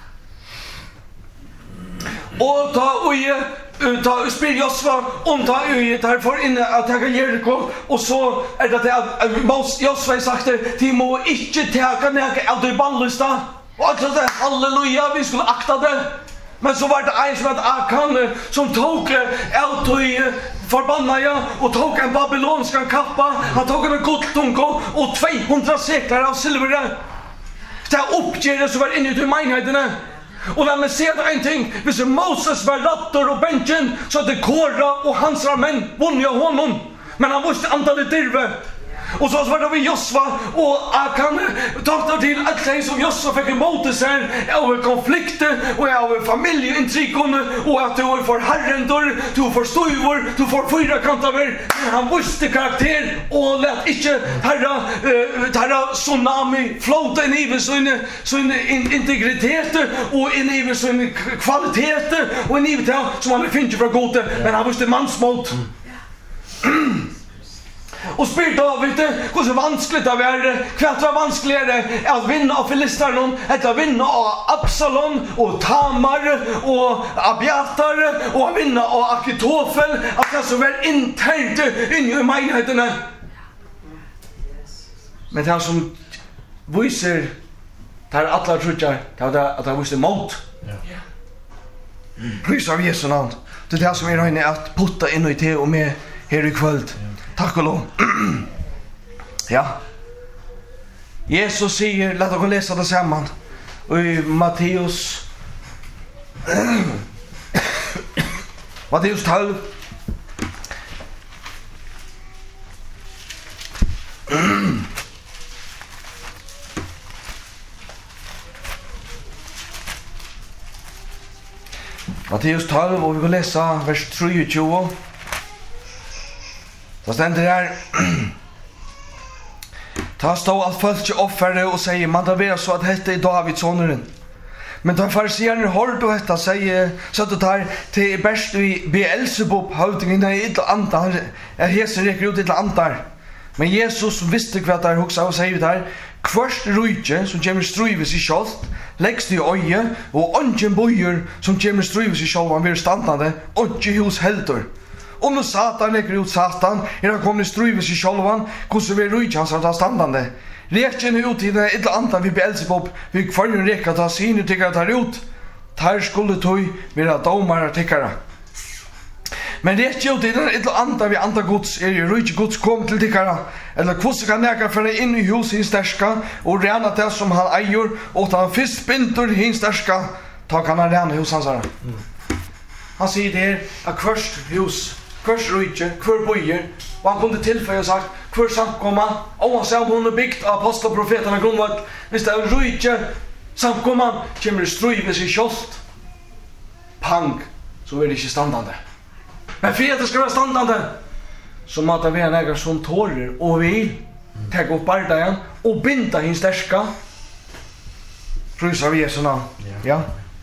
Och ta och ta spyr Josva om ta ut här för in att ta Jericho och så är det att Moses Josva har sagt till må inte ta näka av det bannlysta och alltså det halleluja vi skulle akta det. Men så var det en som hette Akan som tog out i förbannade och tog en babylonsk kappa. Han tog en guldtunga och tvåhundra seklar av silver. Det uppger det som var inne i menigheterna. Och när man ser det en ting, hvis Moses var rattor och bänken så hade Kora och hans män vunnit honom. Men han visste antalet dirve. Och så var det vi Josva och Akan taktar till att säga som Josva fick emot sig av konflikter och av familjeintrikon och att du får herren dörr, du får stuvor, du får fyra kantaver. Han visste karaktär och lät inte herra herra tsunami flota in i sin sin integritet och in i sin kvalitet och in i det som han finner från gode, men han visste mansmot. Och spyr David, hur så vanskligt det var, kvart var vanskligare att vinna av Filisterna, eller att vinna av Absalom och Tamar och Abiatar och att vinna av Akitofel, att det så var internt in i möjligheterna. Men det som visar, det är alla trutjar, det är att det visar mot. Prys av Jesu namn. Det är det som är röjning att putta in i te och med här i kväll. Tack och lov. Ja. Jesus säger, låt oss läsa det samman. Och i Matteus Matteus tolv. Matteus tolv, och vi vill läsa vers tjugotre. Så ständer där. Ta stå allt folk offare och säger man tar vara så att detta är Davids sonren. Men ta fariséerna hörde och detta säger så att det tar till bäst vi Beelzebub hövdingen i ett antal är hesen räcker ut ett antal. Men Jesus visste vad där också och säger där kvörst rujke som kommer struvis i skjold läggs det i öje och ungen bojer som kommer struvis i skjold han blir standande och hus helter. Om nu Satan lägger ut Satan, är han kommit struvis i självan, hvordan vi rujt hans att ha standande. Räcken ut i den ett antal vi Beelzebub, vi kvargen räcka ta sin tycker tar ut. Tar skulle tog vara domare tyckare. Men räcken ut i den ett antal vi andra Guds är ju rujt Guds kom till tyckare. Eller hvordan kan näka för in i hus i stärska och rena det som han äger och han först bindur hin stärska, ta kan han rena hus hans. Mm. Han säger det att kvörst hus kvörs rujtje, kvör bojer, och han kunde tillföja och sagt, kvör samkomma, och han sa om hon är byggt av apostel och profeterna grundvat, hvis det är rujtje, samkomma, kommer det struvis i kjolt, pang, så är det inte standande. Men för att det ska vara standande, så måste vi en ägare som tårer och vill, ta upp bardagen, och binda hin stärska, prysar vi Jesu namn. Ja.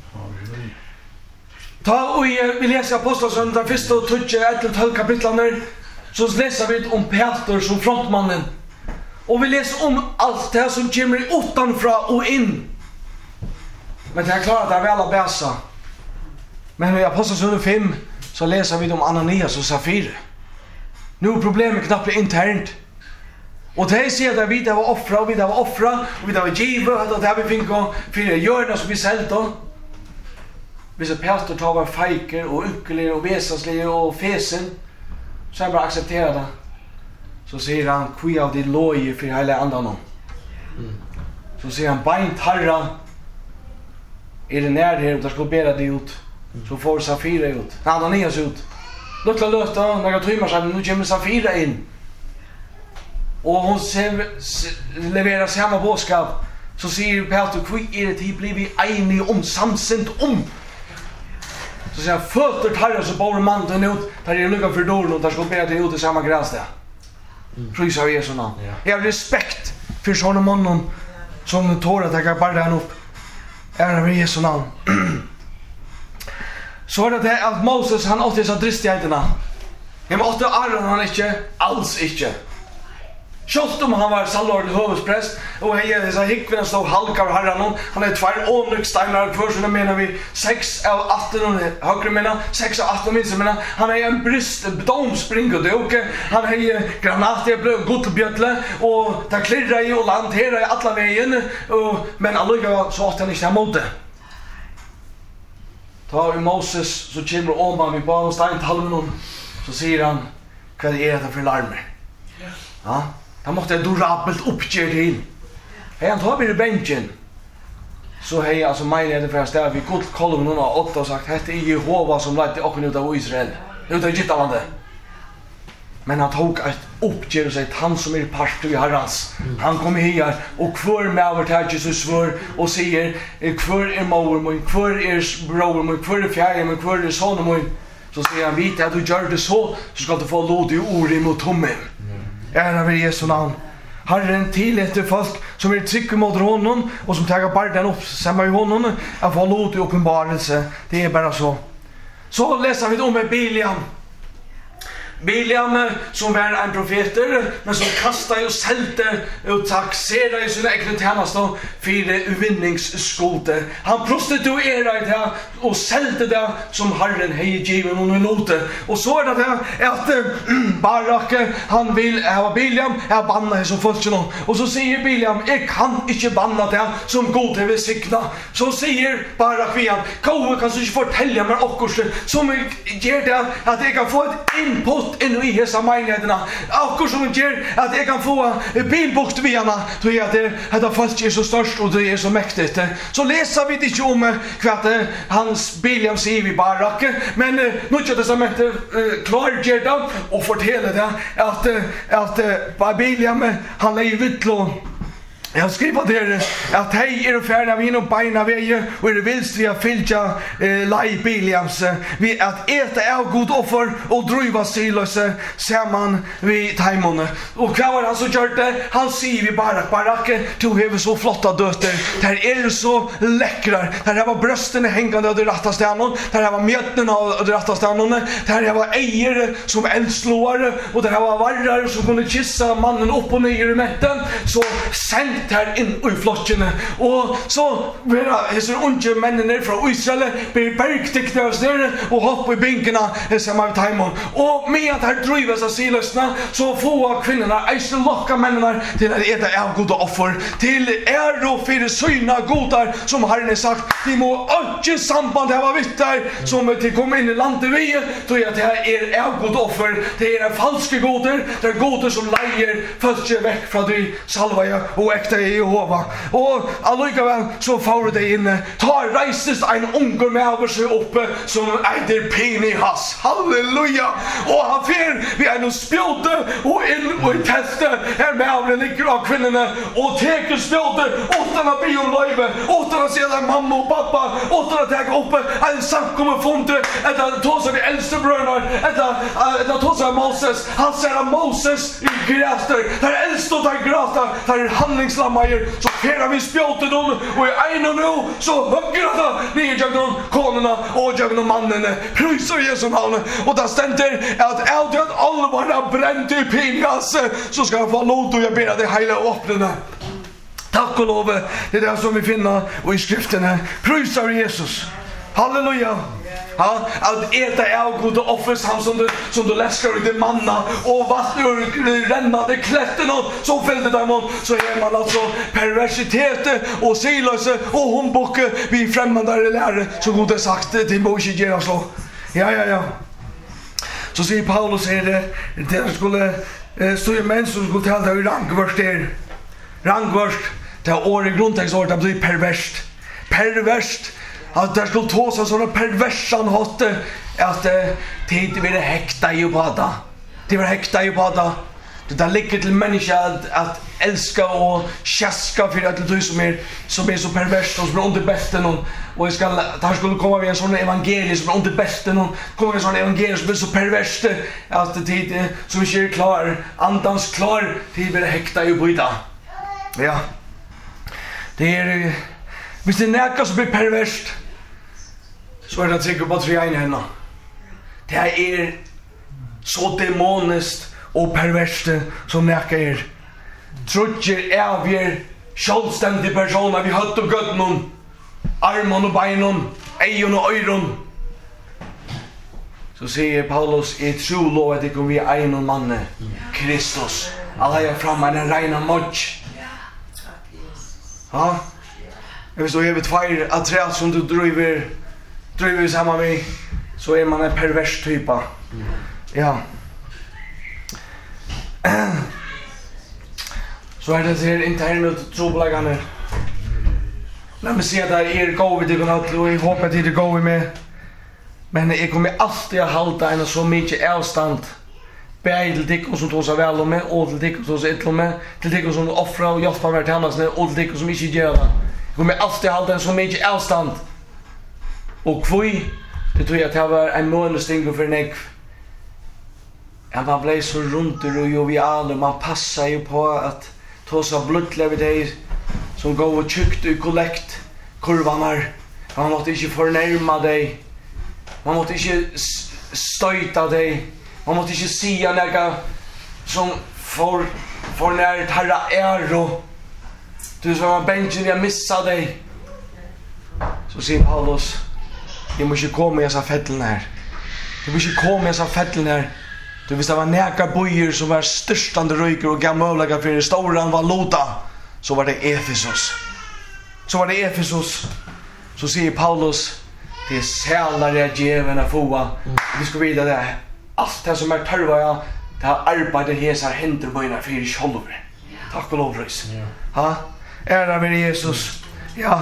Ta och vi läser Apostlagärningarna den första och tredje ett till tolv kapitlarna så läser vi om Peter som frontmannen. Och vi läser om allt det som kommer utanfra och in. Men det är klart att det är väl att bäsa. Men i Apostlagärningarna fem så läser vi om Ananias och Safira. Nu är problemet knappt internt. Och det säger att vi där var offra och vi där var offra och vi där var giva och det här vi fick och för att göra det som vi säljde. Hvis ett pastor tar var fejker och ynkeliga och vesasliga och fesen så han bara accepterar det. Så säger han kvi av det loje för hela andan. Mm. Så säger han beint herra är det när det där ska bära det ut. Så får Safira ut. Ananias ut. Låta löta några timmar sedan nu kommer Safira in. Och hon leverar samma budskap. Så säger pastor kvi är det typ blivit enig om samsent om. Så säger han, fötter tarra så bor mannen ut, där är lukka för dörren och där ska bära det ut i samma gräs där. Prys av Jesu namn. Jag har respekt för sådana mannen som tår att jag bara den upp. Ära med Jesu namn. Så är det det att Moses han åt dessa dristigheterna. Jag måste Aron han inte, alls inte. Självt om han var sallord hövudspräst och hej dessa hickvinna stod halkar herran han är tvär onyxsteinar kvar så menar vi sex av arton högre menar sex av arton minst menar han är en brist domspringa det okej han är granater blå gottelbjötle och där klirrar i och lanterar i alla vägen och men alliga så att han inte emot det. Ta i Moses så kommer om han vid barnstein talmen så säger han vad är det för larmer? Ja. Han måste durabelt uppge till. Hej, han tar vid bänken. Så hej, alltså möjligheten för att ställa vid god kolumn och åtta och sagt, detta är Jehova som lät åka ut av Israel. Ut av Egyptalandet. Men han tog ett uppgör sig han som är part i Herrans. Han kom här och kvar med över till Jesus svör och säger kvar är mor min, kvar är bror min, kvar är fjärde min, kvar är son min. Så säger han vita att du gör det så så ska du få låt i ord mot honom. Ära vid Jesu namn. Herren till efter folk som är tryck mot honom och som tar barden upp samma i honom att få låt i uppenbarelse. Det är bara så. Så läser vi om med Biliam. Biliam som var en profeter men som kastade och sälte och taxerade i sina egna tjänster för uvinningsskulder. Han prostituerade det och sälte det som Herren hade givit honom lote. Och så är det där att äh, Barak han vill ha Biliam jag banna som folk någon. Och så säger Biliam jag kan inte banna det som god vill signa. Så säger Barak vi han kan du inte fortälja mig också som ger det att jag kan få ett input in i hesa menigheterna. Akkur som ger att jag kan få bilbukt vid henne. Då är det att det fast är så störst och det är så mäktigt. Så läser vi inte om vad hans Biliam säger vi Barak. Men nu är det som att klargör det och fortäller det att, att Biliam han lägger vittlån. Jag skriver där att hej är du färdig av inom beina vägen och är det vilst vi har fyllt eh, Lai Biliams vi att äta av god offer och driva silöse samman vid taimone. Och vad var han så gjort det? Han säger vi Barak, Barak du har så flotta dötter. Där är det så läckrar. Där var brösten hängande av det rätta stjärnan. Där var mjötterna av det rätta stjärnan. Där var ägare som eldslåare och där var varrar som kunde kissa mannen upp och ner i mätten. Så sen här in i flocken och så var så unga männen från Israel blir bergtekna oss där och hoppa i bänkarna samma timon och med att här driver sig silösna så får kvinnorna ästa locka männen till att äta av goda offer till är och för syna godar som Herren har sagt de må inte samband ha vitt där som till komma in i landet vi då är det här är av goda offer det är falska godar det är godar som lejer följer väck från dig salvaja och äkta Jehova. Och allikevel så får det inne. Ta reistes en unger med över sig uppe som äter Pinehas. Halleluja! Och han fer vid en spjolde och in och i testet här med över ligger av kvinnorna och teker spjolde utan att be om löjve, utan att säga mamma och pappa, utan att ta upp en samkommer fonte att ta sig de äldste bröderna att ta sig Moses. Han säger att Moses i gräster, där äldste och där gråter, där handlingslamma så ferar vi spjolten dem och i en och nu så högger det ner genom konerna och genom mannen prysar Jesu namn och där ständer att äldre allvarna bränt i Pinehas så ska jag få låt och jag ber dig hela öppnarna. Tack och lov det är det som vi finner och i skrifterna prysar Jesus. Halleluja. Ja, att äta av goda offer som du, som du läskar i det manna och vatten ur rännande klätten som fällde dem så är man alltså perversitet och silöse och humbocke vid främmande lärare så god är sagt till Moshe gera så. Ja, ja, ja. Så säger Paulus är det det skulle stå i män som skulle tala i rangvörst där. Rangvörst det är år i grundtextåret att bli perverst. Perverst att det skulle ta sig sådana perversan hotte att det inte vill häkta i bada. Det vill häkta i bada. Det där ligger till människa att, att älska och käska för att du som är, som är så perverst och som är under bästen. Och, och ska, det här skulle komma vid en sån evangelium som är under bästen. Och komma vid en sån evangelium som är så perverst att det som inte är klar, andans klar, det vill häkta i bada. Ja. Det är... Hvis det näka som blir perverst så är det säkert på tre ena henne. Det är så demoniskt och perverst som näka er. Trutcher avger självständig personer vi hött och gött någon. Armon och beinon, ejon och öron. Så säger Paulus i tro lov att det kommer vi en manne, Kristus. Alla är framme en reina motch. Ja. Hvis du har tvær av tre som du driver, driver samman med, så är man en pervers typa. Ja. Så är det till interna trobläggande. Låt mig se att det är gå vid det och jag hoppas att det går med. Men jag kommer alltid att hålla en så mycket avstånd Bäg till dig som tås av väl om mig, och till dig som tås ett om mig, till dig som offrar och hjälper mig till annars, och till dig som inte gör det. Jag kommer alltid hålla en så mycket avstånd. Och kvui, det tror jag att det var en månesting för en ja, man blev så runt och jovial och man passar ju på att ta sig blodliga vid dig som går och tjukt i kollekt kurvanar. Man måste inte förnärma dig. Man måste inte stöjta dig. Man måste inte säga något som får, får när herra äro. Du som har bänken jag missar dig. Så säger Paulus, jag måste komma i dessa fätteln här. Jag måste komma i dessa fätteln här. Du visste det var näka bojer som var störstande röjker och gamla för storan var lota. Så var det Efesos. Så var det Efesos. Så säger Paulus, det är sälare djäven att få. Vi ska vidare det. Allt det som är törva jag, det har arbetet hesar händer böjna för i själver. Tack och lovprys. Ha? Ära vid Jesus. Ja.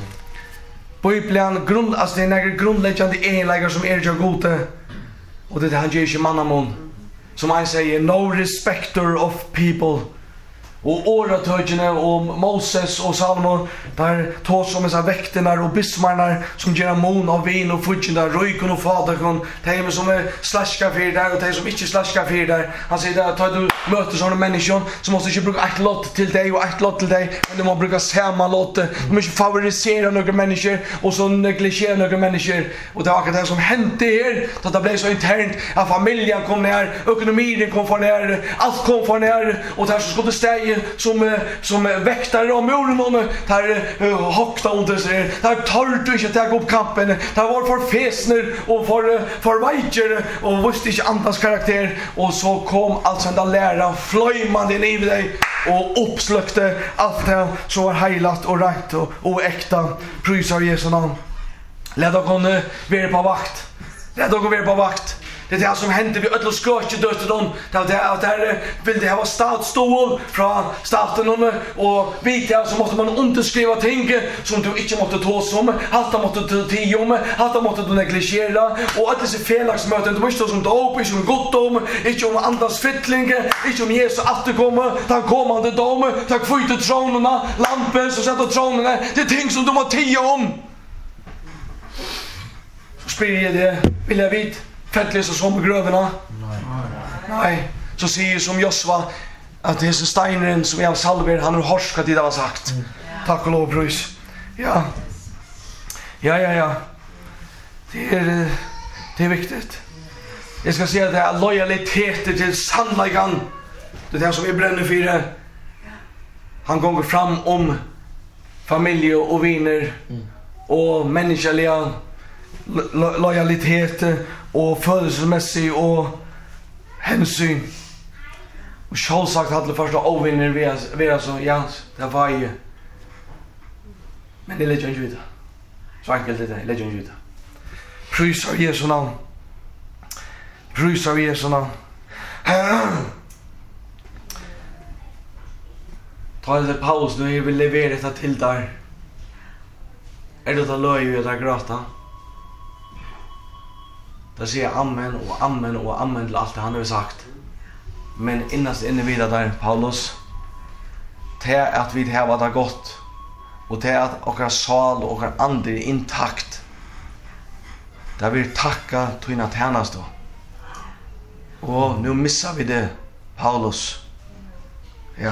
Bibeln grund, alltså det är några grundläggande egenläggar som är jag gode. Och det är han ger inte mannamon. Som han säger, no respecter of people. Och oratöjene och Moses och Salomon där tås som dessa väkterna och bismarnar som ger mån av vin och fudgina, röjkon och fadakon. Det är som är slaska för där och det är som inte slaska för där. Han säger att tar du möter sådana människor så måste du inte bruka ett lott till dig och ett lott till dig. Men du måste bruka samma lott. Du måste favorisera några människor och så negligera några människor. Och det var akkurat det som hände här. Då det blev så internt att familjen kom ner, ekonomin kom från ner, allt kom från ner. Och där så skulle det stäga som som väktare om muren och där hakta under sig där tar du inte ta upp kampen där var för fesner och för för viker och visste inte andras karaktär och så kom alltså den lära flöjmande in i dig och uppslukte allt det så var heilat och rätt och, och äkta prisar Jesu namn. Låt oss gå vara på vakt. Låt oss gå vara på vakt. Det är det som hände vid ödlo skörtje dötte dem. Det är det där vill det ha statsstol från staten och vita så måste man underskriva ting som du inte måste ta som. Allt måste du tio om, allt måste du negligera och att det är felaktsmöten du måste som dop, inte om gott om, inte om andras fyttling, inte om Jesus återkommer, den kommande dom, tack för ut tronerna, lampen som sätter tronerna. Det är ting som du måste tio om. Så sprider jag det, vill jag vita. Fettlis och som gröverna. Nej. Nej. Så säger som Josva att det är steinren som är salver, han har horskat det det var sagt. Mm. Tack och lov, pröjs. Ja. Ja, ja, ja. Det är, det är viktigt. Jag ska säga att det är lojaliteter till sannläggan. Det är det som vi bränner för det. Han går fram om familj och vänner mm. och människaliga lo- lojaliteter och födelsemässig och hänsyn. Och självsagt hade det första ovinner vi är så, ja, det var ju. Men det lägger inte ut. Så enkelt är det, lägger inte ut. Prys av Jesu namn. Prys av Jesu namn. Ta lite paus nu, jag vill levera detta till där. Är det att löj och där gråta? Där säger amen och amen och amen till allt det han har sagt. Men innast inne vidare där, Paulus, det är att vi har det gott och det är att vår sal och vår ande är intakt. Där vi tacka tydna tjänast då. Och nu missar vi det, Paulus. Ja.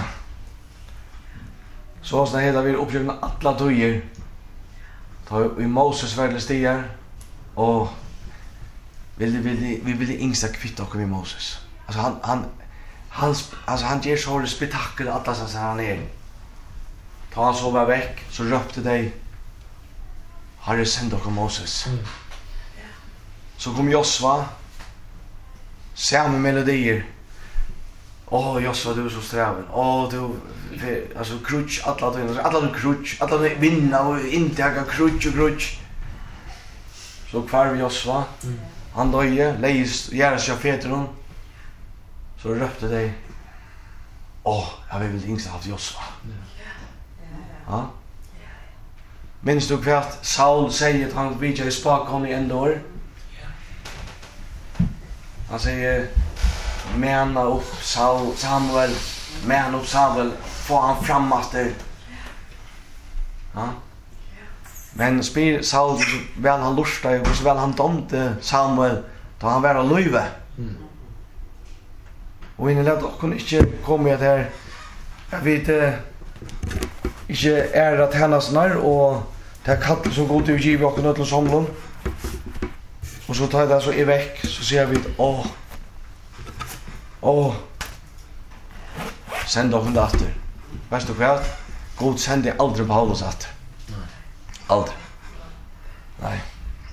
Så som det heter, vi upplevde alla döjer. Ta i Moses världliga stigar och vill vill vi vill ingsta kvitta och med Moses. Alltså han han han alltså han ger så det spektakel alla så han är. Ta han så var veck så röpte dig. Har det sänt och Moses. Mm. Så kom Josva. Samma melodier. Åh, oh, Josva du är så sträven. Åh, oh, du alltså krutch alla du alla du krutch alla du vinna och inte jag krutch och krutch. Så kvar vi Josva. Mm. Han döje, leis, gärna sig av Petron. Så röpte dig. Åh, oh, jag vill väl inte haft Josva. Ja. Minns du kvart Saul säger att han vidjar i spakhånd i en år? Han säger, mena upp Saul, Samuel, mena upp Samuel, få han framaster. Ja. Men spyr Saul väl han lustar och så väl han domte Samuel då han var löve. Mm. Och innan det kunde inte komma att här jag vet inte är att hennes när och det är katt som går till att giva och nödlös omlån. Och så tar jag det så i veck så ser vi åh åh sända hon efter. Vet du vad? God sände aldrig Paulus efter. Aldrig. Nej.